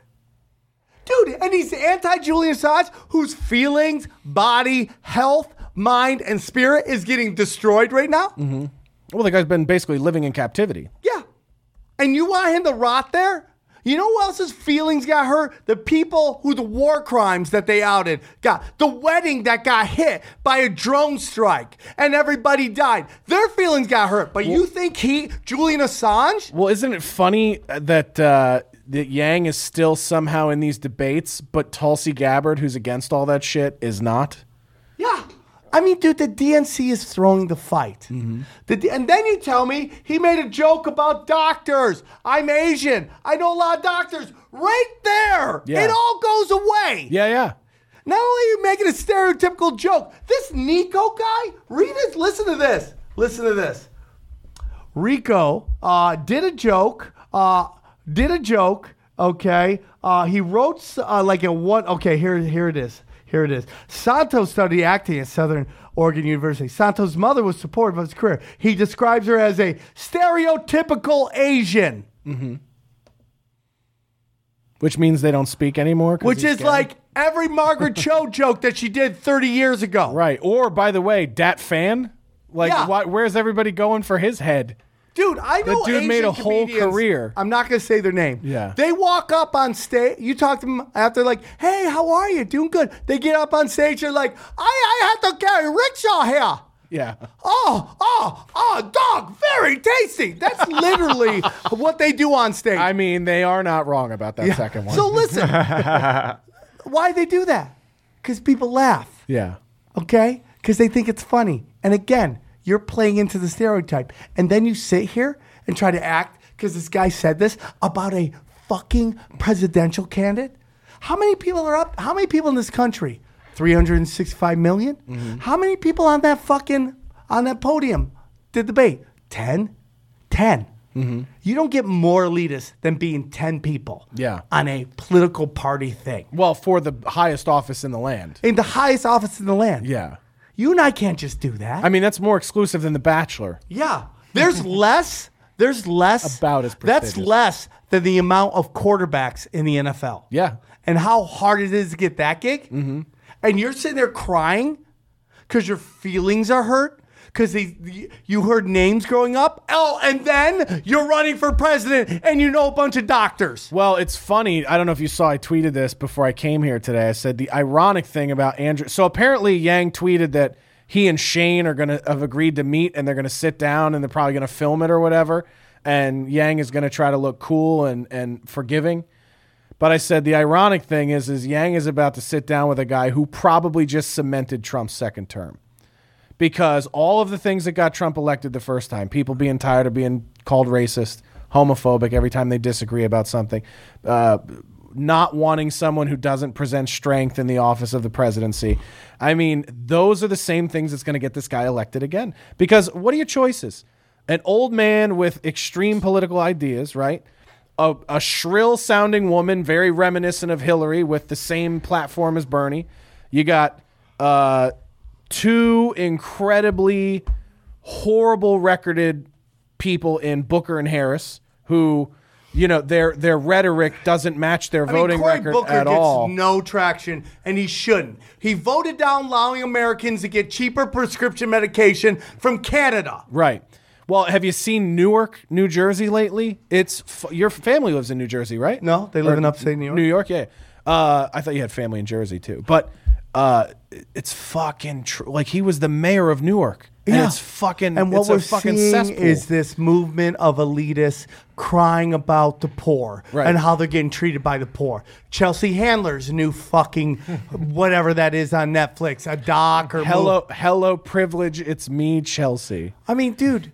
Dude, and he's anti-Julian Assange, whose feelings, body, health, mind, and spirit is getting destroyed right now? Mm-hmm. Well, the guy's been basically living in captivity. Yeah. And you want him to rot there? You know who else's feelings got hurt? The people who the war crimes that they outed got. The wedding that got hit by a drone strike and everybody died. Their feelings got hurt. But you think he, Julian Assange? Well, isn't it funny that uh, that Yang is still somehow in these debates, but Tulsi Gabbard, who's against all that shit, is not? Yeah. I mean, dude, the D N C is throwing the fight. The D- and then you tell me he made a joke about doctors. I'm Asian. I know a lot of doctors. Right there. Yeah. It all goes away. Yeah, yeah. Not only are you making a stereotypical joke, this Nico guy, read it, listen to this. Listen to this. Rico uh, did a joke, uh, did a joke, okay? Uh, he wrote uh, like a one, okay, here, here it is. Here it is. Santos studied acting at Southern Oregon University. Santos' mother was supportive of his career. He describes her as a stereotypical Asian. Mm-hmm. Which means they don't speak anymore? 'cause Which he's is gay? like every Margaret Cho joke that she did thirty years ago. Right. Or, by the way, Dat Fan? Like, Yeah. why, where's everybody going for his head? Dude, I know That dude Asian made a whole comedians- career. I'm not going to say their name. Yeah. They walk up on stage. You talk to them after, like, hey, how are you? Doing good. They get up on stage. They're like, I, I had to carry rickshaw here. Yeah. Oh, oh, oh, dog, very tasty. That's literally what they do on stage. I mean, they are not wrong about that Yeah. second one. So listen, why they do that? Because people laugh, yeah. okay? Because they think it's funny. And again, you're playing into the stereotype. And then you sit here and try to act, because this guy said this, about a fucking presidential candidate. How many people are up? How many people in this country? three hundred sixty-five million? Mm-hmm. How many people on that fucking, on that podium did debate? ten? ten. Mm-hmm. You don't get more elitist than being ten people Yeah. on a political party thing. Well, for the highest office in the land. In the highest office in the land. Yeah. You and I can't just do that. I mean, that's more exclusive than The Bachelor. Yeah. There's less. There's less. About as That's prestigious. less than the amount of quarterbacks in the N F L. Yeah. And how hard it is to get that gig. Mm-hmm. And you're sitting there crying because your feelings are hurt because you heard names growing up. Oh, and then you're running for president and you know a bunch of doctors. Well, it's funny. I don't know if you saw, I tweeted this before I came here today. I said the ironic thing about Andrew. So apparently Yang tweeted that he and Shane are going to have agreed to meet and they're going to sit down and they're probably going to film it or whatever. And Yang is going to try to look cool and, and forgiving. But I said the ironic thing is, is Yang is about to sit down with a guy who probably just cemented Trump's second term. Because all of the things that got Trump elected the first time, people being tired of being called racist, homophobic every time they disagree about something, uh, not wanting someone who doesn't present strength in the office of the presidency. I mean, those are the same things that's going to get this guy elected again. Because what are your choices? An old man with extreme political ideas, right? A, a shrill-sounding woman, very reminiscent of Hillary, with the same platform as Bernie. You got uh, two incredibly horrible recorded people in Booker and Harris who, you know, their their rhetoric doesn't match their I voting mean, Cory record Booker at gets all. no traction, and he shouldn't. He voted down allowing Americans to get cheaper prescription medication from Canada. Right. Well, have you seen Newark, New Jersey lately? It's f- your family lives in New Jersey, right? No, they live Or in upstate New York. New York, yeah. Uh, I thought you had family in Jersey too, but uh, it's fucking true. Like he was the mayor of Newark, and Yeah. it's fucking. And what it's we're a fucking seeing cesspool. is this movement of elitists crying about the poor Right. and how they're getting treated by the poor. Chelsea Handler's new fucking whatever that is on Netflix, a doc or hello, movie. hello, privilege. It's me, Chelsea. I mean, dude,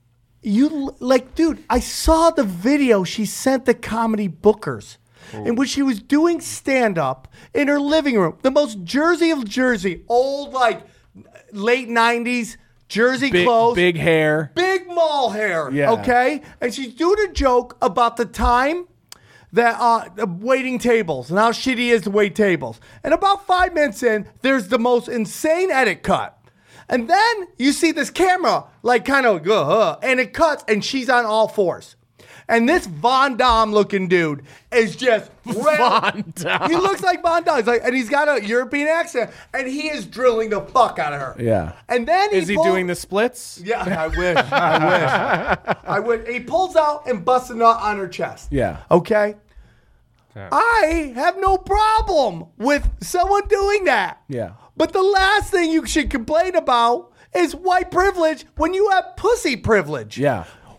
you like, dude. I saw the video she sent the comedy bookers. In which she was doing stand-up in her living room. The most Jersey of Jersey. Old, like, late nineties Jersey Big, clothes. big hair. Big mall hair. Yeah. Okay? And she's doing a joke about the time that uh, waiting tables and how shitty it is to wait tables. And about five minutes in, there's the most insane edit cut. And then you see this camera, like, kind of, uh, and it cuts, and she's on all fours. And this Von Damme looking dude is just Von Damme. He looks like Von Damme. He's like, and he's got a European accent, and he is drilling the fuck out of her. Yeah. And then he is he pulls- doing the splits? Yeah, I wish. I wish. I would. He pulls out and busts a nut on her chest. Yeah. Okay. I have no problem with someone doing that. Yeah. But the last thing you should complain about is white privilege when you have pussy privilege. Yeah.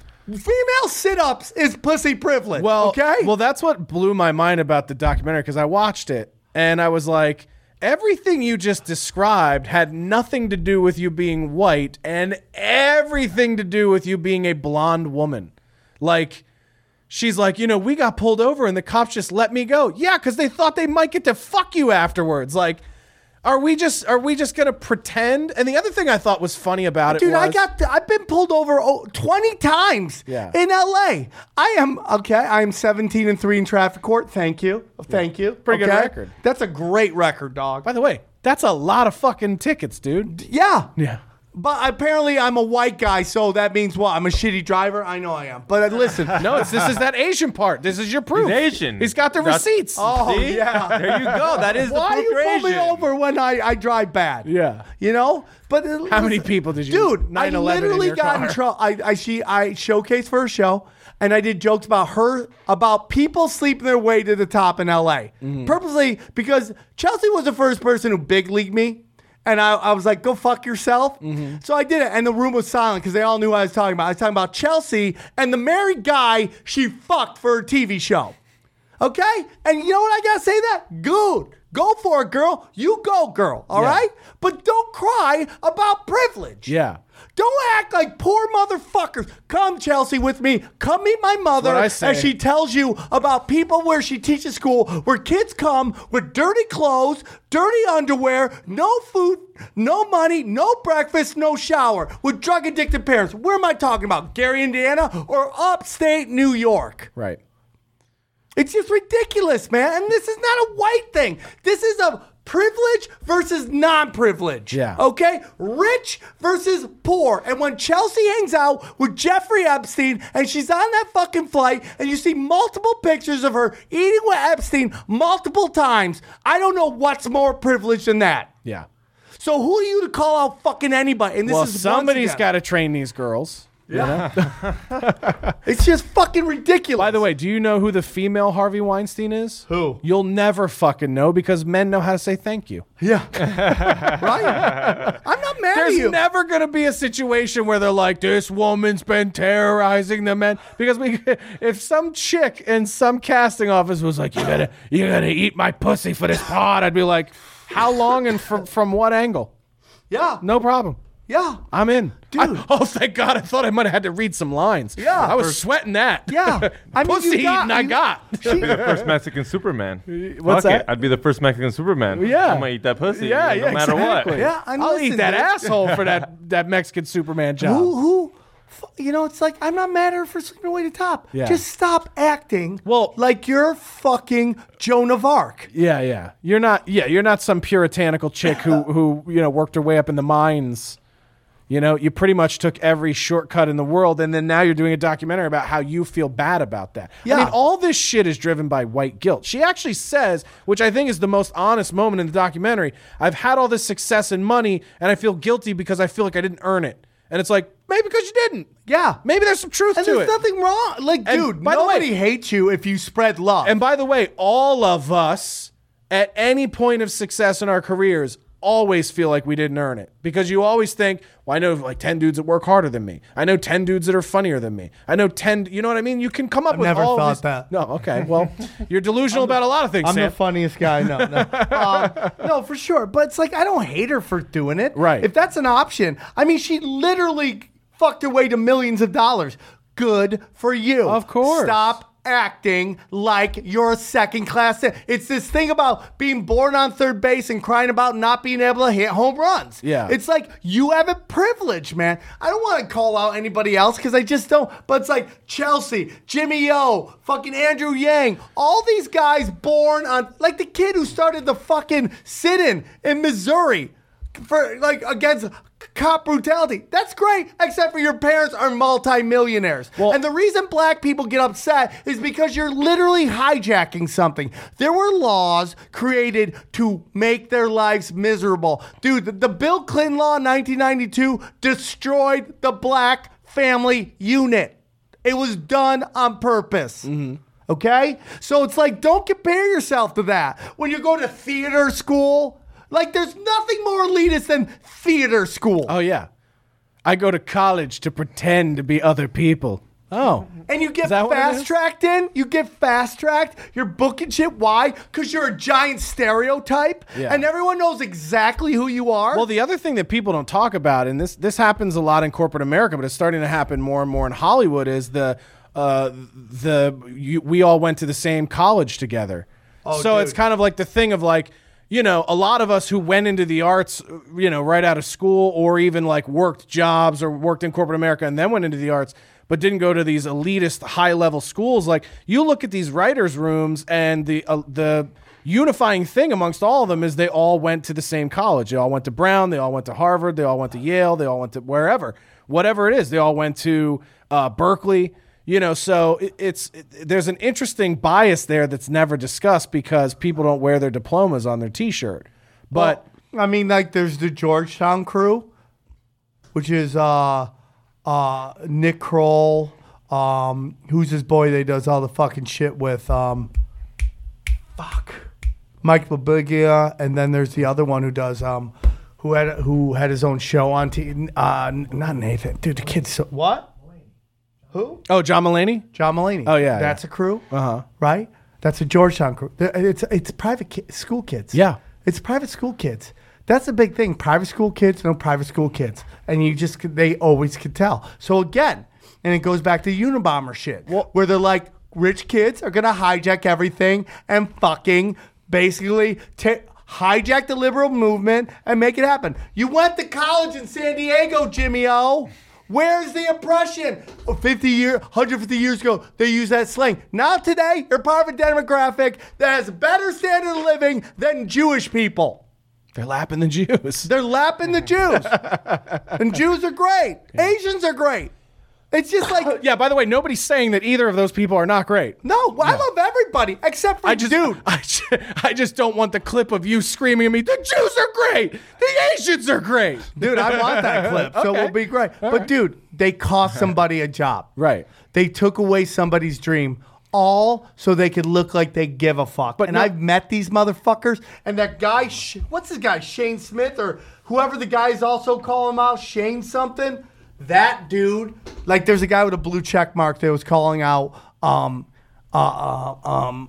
Female sit-ups is pussy privilege. Well, okay. Well, that's what blew my mind about the documentary because I watched it and I was like, everything you just described had nothing to do with you being white and everything to do with you being a blonde woman. Like, she's like, you know, we got pulled over and the cops just let me go. Yeah, because they thought they might get to fuck you afterwards. Like, Are we just are we just gonna pretend? And the other thing I thought was funny about it, Dude, was, I got I've been pulled over oh, twenty times Yeah. in L A. I am okay. I am seventeen and three in traffic court. Thank you, thank you. Pretty good Okay? record. That's a great record, dog. By the way, that's a lot of fucking tickets, dude. Yeah, Yeah. but apparently I'm a white guy, so that means what? I'm a shitty driver. I know I am. But uh, listen, No, it's this is that Asian part. This is your proof. He's Asian. He's got the That's- receipts. Oh See? yeah, There you go. That is the Why proof you you're pull me Asian. over when I, I drive bad? Yeah. You know? But uh, How many listen, people did you- Dude, I nine eleven in literally your got car? in trouble. I I she I showcased for a show and I did jokes about her about people sleeping their way to the top in L A. Mm-hmm. Purposely because Chelsea was the first person who big leagued me. And I, I was like, go fuck yourself. Mm-hmm. So I did it. And the room was silent because they all knew what I was talking about. I was talking about Chelsea and the married guy she fucked for her T V show. Okay? And you know what I got to say that? Good. Go for it, girl. You go, girl. All Yeah. right? But don't cry about privilege. Yeah. Don't act like poor motherfuckers. Come, Chelsea, with me. Come meet my mother what I say. as she tells you about people where she teaches school where kids come with dirty clothes, dirty underwear, no food, no money, no breakfast, no shower, with drug-addicted parents. Where am I talking about? Gary, Indiana, or upstate New York? Right. It's just ridiculous, man. And this is not a white thing. This is a privilege versus non-privilege. Yeah. Okay? Rich versus poor. And when Chelsea hangs out with Jeffrey Epstein and she's on that fucking flight and you see multiple pictures of her eating with Epstein multiple times, I don't know what's more privileged than that. Yeah. So who are you to call out fucking anybody? And this well, is somebody's got to train these girls. Yeah. It's just fucking ridiculous. By the way, do you know who the female Harvey Weinstein is? Who? You'll never fucking know because men know how to say thank you. Yeah. Right? I'm not mad There's at you. never going to be a situation where they're like, this woman's been terrorizing the men. Because we, if some chick in some casting office was like, you gotta, you gotta eat my pussy for this pod, I'd be like, how long and from, from what angle? Yeah. No problem. Yeah. I'm in. Dude. I, oh, thank God. I thought I might have had to read some lines. Yeah. I was First- sweting that. Yeah. I mean, Pussy you got- eating I you- got. I'd be the first Mexican Superman. What's Fuck that? it. I'd be the first Mexican Superman. Yeah. I'm gonna eat that pussy. Yeah, no yeah, matter exactly. what. Yeah, I I'll listen, eat that dude. asshole for that, that Mexican Superman job. Who, who, f- you know, it's like, I'm not mad at her for sleeping away the top. Yeah. Just stop acting Well- like you're fucking Joan of Arc. Yeah, yeah. You're not. Yeah, you're not some puritanical chick who who you know worked her way up in the mines. You know, you pretty much took every shortcut in the world, and then now you're doing a documentary about how you feel bad about that. Yeah. I mean, all this shit is driven by white guilt. She actually says, which I think is the most honest moment in the documentary, I've had all this success and money, and I feel guilty because I feel like I didn't earn it. And it's like, maybe because you didn't. Yeah. Maybe there's some truth And to there's it. nothing wrong. Like, And dude, by the way- nobody hates you if you spread love. And by the way, all of us at any point of success in our careers always feel like we didn't earn it because you always think, well, I know like ten dudes that work harder than me. I know ten dudes that are funnier than me. I know ten, you know what I mean? You can come up I've with never all thought these. that. No, okay. Well, you're delusional about a lot of things, I'm Sam. the funniest guy. No, no. um, no, for sure. But it's like, I don't hate her for doing it. Right. If that's an option, I mean, she literally fucked her way to millions of dollars. Good for you. Of course. Stop acting like you're a second class. It's this thing about being born on third base and crying about not being able to hit home runs. Yeah. It's like you have a privilege, man. I don't want to call out anybody else because I just don't. But it's like Chelsea, Jimmy O, fucking Andrew Yang, all these guys born on, like the kid who started the fucking sit-in in Missouri for like against cop brutality. That's great, except for your parents are multimillionaires. Well- and the reason black people get upset is because you're literally hijacking something. There were laws created to make their lives miserable. Dude, the, the Bill Clinton law in nineteen ninety-two destroyed the black family unit. It was done on purpose. Okay? So it's like, don't compare yourself to that. When you go to theater school, like, there's nothing more elitist than theater school. Oh, yeah. I go to college to pretend to be other people. Oh. And you get Is that what it is? fast-tracked in. You get fast-tracked. You're booking shit. Why? Because you're a giant stereotype. Yeah. And everyone knows exactly who you are. Well, the other thing that people don't talk about, and this this happens a lot in corporate America, but it's starting to happen more and more in Hollywood, is the uh, the you, we all went to the same college together. Oh, so dude. it's kind of like the thing of like, you know, a lot of us who went into the arts, you know, right out of school, or even like worked jobs or worked in corporate America and then went into the arts, but didn't go to these elitist high level schools. Like, you look at these writers' rooms, and the uh, the unifying thing amongst all of them is they all went to the same college. They all went to Brown. They all went to Harvard. They all went to Yale. They all went to wherever, whatever it is. They all went to uh, Berkeley. You know, so it, it's it, there's an interesting bias there that's never discussed because people don't wear their diplomas on their T-shirt. But Well, I mean, like, there's the Georgetown crew, which is uh, uh, Nick Kroll, um, who's his boy that does all the fucking shit with, um, fuck, Mike Birbiglia, and then there's the other one who does, um, who had who had his own show on T V. Uh, not Nathan, dude, the kid's so, what? Who? oh, John Mulaney. John Mulaney. Oh, yeah, that's yeah. a crew, Uh huh. right? That's a Georgetown crew. It's it's private ki- school kids. Yeah. It's private school kids. That's the big thing. Private school kids, no private school kids. And you just, they always could tell. So again, and it goes back to Unabomber shit, where they're like, rich kids are going to hijack everything and fucking basically ta hijack the liberal movement and make it happen. You went to college in San Diego, Jimmy O. Where's the impression? Oh, fifty year, one hundred fifty years ago, they used that slang. Now today, you're part of a demographic that has a better standard of living than Jewish people. They're lapping the Jews. They're lapping the Jews. And Jews are great. Yeah. Asians are great. It's just like... yeah, by the way, nobody's saying that either of those people are not great. No, no. I love everybody, except for I just, dude. I just, I just don't want the clip of you screaming at me, the Jews are great! The Asians are great! Dude, I want that clip, so okay. we'll be great. All but right. dude, they cost somebody a job. Right. They took away somebody's dream. All so they could look like they give a fuck. But and no, I've met these motherfuckers. And that guy, what's his guy, Shane Smith or whoever the guys also call him out, Shane something. That dude, like there's a guy with a blue check mark that was calling out um, uh, uh, um,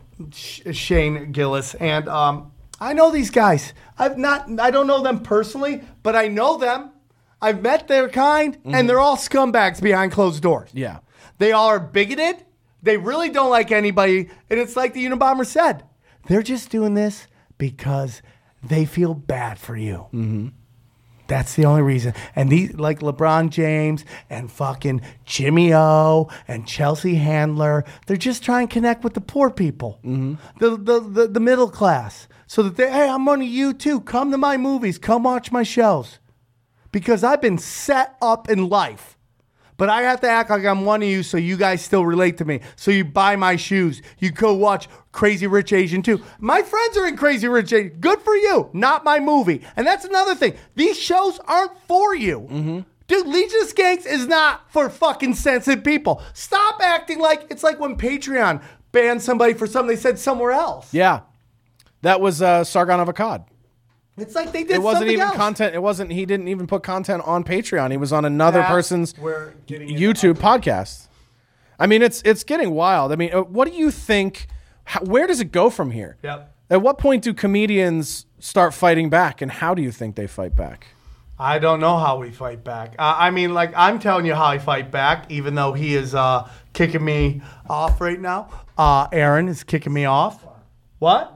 Shane Gillis. And um, I know these guys. I've not, I don't know them personally, but I know them. I've met their kind, mm-hmm. and they're all scumbags behind closed doors. Yeah. They all are bigoted. They really don't like anybody. And it's like the Unabomber said. They're just doing this because they feel bad for you. Mm-hmm. That's the only reason. And these, like LeBron James and fucking Jimmy O and Chelsea Handler, they're just trying to connect with the poor people, mm-hmm. the, the, the, the middle class. So that they, hey, I'm one of you too. Come to my movies. Come watch my shows. Because I've been set up in life. But I have to act like I'm one of you so you guys still relate to me. So you buy my shoes. You go watch Crazy Rich Asian too. My friends are in Crazy Rich Asian. Good for you. Not my movie. And that's another thing. These shows aren't for you. Mm-hmm. Dude, Legion of Skanks is not for fucking sensitive people. Stop acting like it's like when Patreon banned somebody for something they said somewhere else. Yeah. That was uh, Sargon of Akkad. It's like they did It wasn't something even else. content. It wasn't. He didn't even put content on Patreon. He was on another That, person's we're getting YouTube podcast. I mean, it's it's getting wild. I mean, uh, what do you think? How, where does it go from here? Yep. At what point do comedians start fighting back, and how do you think they fight back? I don't know how we fight back. Uh, I mean, like, I'm telling you how I fight back, even though he is uh, kicking me off right now. Uh, Aaron is kicking me off. What?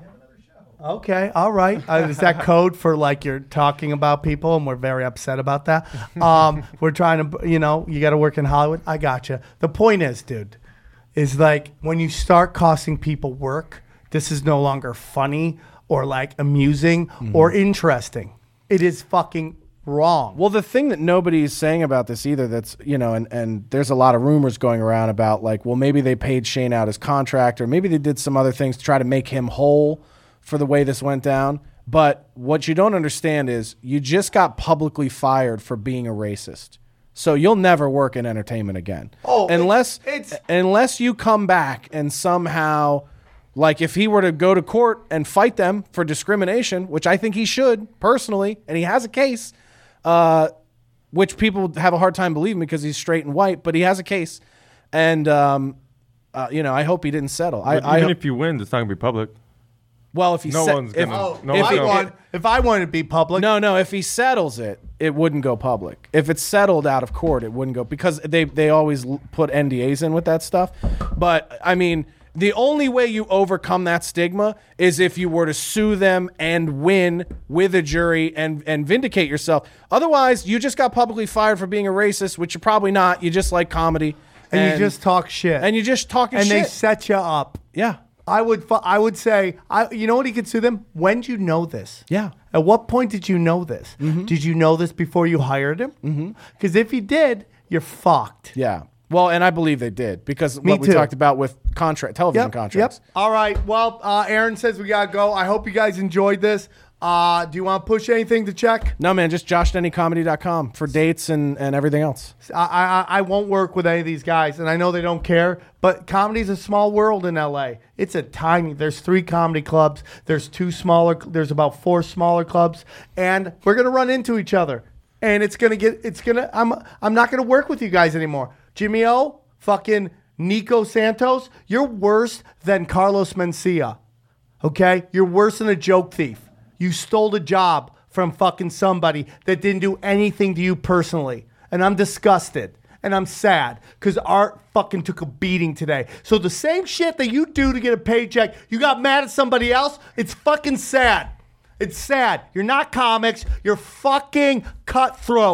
Okay, all right. Uh, is that code for, like, you're talking about people and we're very upset about that? Um, we're trying to, you know, you got to work in Hollywood. I gotcha. The point is, dude, is like when you start costing people work, this is no longer funny or, like, amusing mm-hmm. or interesting. It is fucking wrong. Well, the thing that nobody's saying about this either, that's, you know, and, and there's a lot of rumors going around about, like, well, maybe they paid Shane out his contract or maybe they did some other things to try to make him whole for the way this went down. But what you don't understand is you just got publicly fired for being a racist. So you'll never work in entertainment again. Oh, unless it's, it's unless you come back and somehow, like if he were to go to court and fight them for discrimination, which I think he should personally, and he has a case, uh, which people have a hard time believing because he's straight and white, but he has a case. And, um, uh, you know, I hope he didn't settle. But I, even I, if you win, it's not going to be public. Well, if he no se- one's if, gonna, oh, no if, one's I gonna, want, if I wanted to be public. No, no. If he settles it, it wouldn't go public. If it's settled out of court, it wouldn't go because they they always l- put N D As in with that stuff. But I mean, the only way you overcome that stigma is if you were to sue them and win with a jury and and vindicate yourself. Otherwise, you just got publicly fired for being a racist, which you're probably not. You just like comedy, and, and you just talk shit, and you just talking and shit, and they set you up. Yeah. I would fu- I would say, I, you know what he could sue them? When did you know this? Yeah. At what point did you know this? Mm-hmm. Did you know this before you hired him? Because if you did, you're fucked. Yeah. Well, and I believe they did because Me what we too. talked about with contract television Yep, contracts. Yep. All right. Well, uh, Aaron says we got to go. I hope you guys enjoyed this. Uh, do you want to push anything to check? No, man, just josh denny comedy dot com for dates and, and everything else. I, I I won't work with any of these guys, and I know they don't care, but comedy's a small world in L A. It's a tiny, there's three comedy clubs, there's two smaller, there's about four smaller clubs, and we're going to run into each other. And it's going to get, it's going to, I'm I'm not going to work with you guys anymore. Jimmy O, fucking Nico Santos, you're worse than Carlos Mencia, okay? You're worse than a joke thief. You stole a job from fucking somebody that didn't do anything to you personally. And I'm disgusted. And I'm sad because Art fucking took a beating today. So the same shit that you do to get a paycheck, you got mad at somebody else, it's fucking sad. It's sad. You're not comics. You're fucking cutthroats.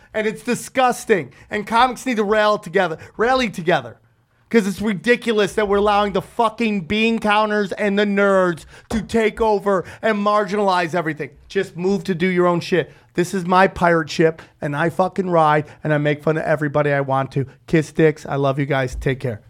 And it's disgusting. And comics need to rail together, rally together. Because it's ridiculous that we're allowing the fucking bean counters and the nerds to take over and marginalize everything. Just move to do your own shit. This is my pirate ship, and I fucking ride, and I make fun of everybody I want to. Kiss dicks. I love you guys. Take care.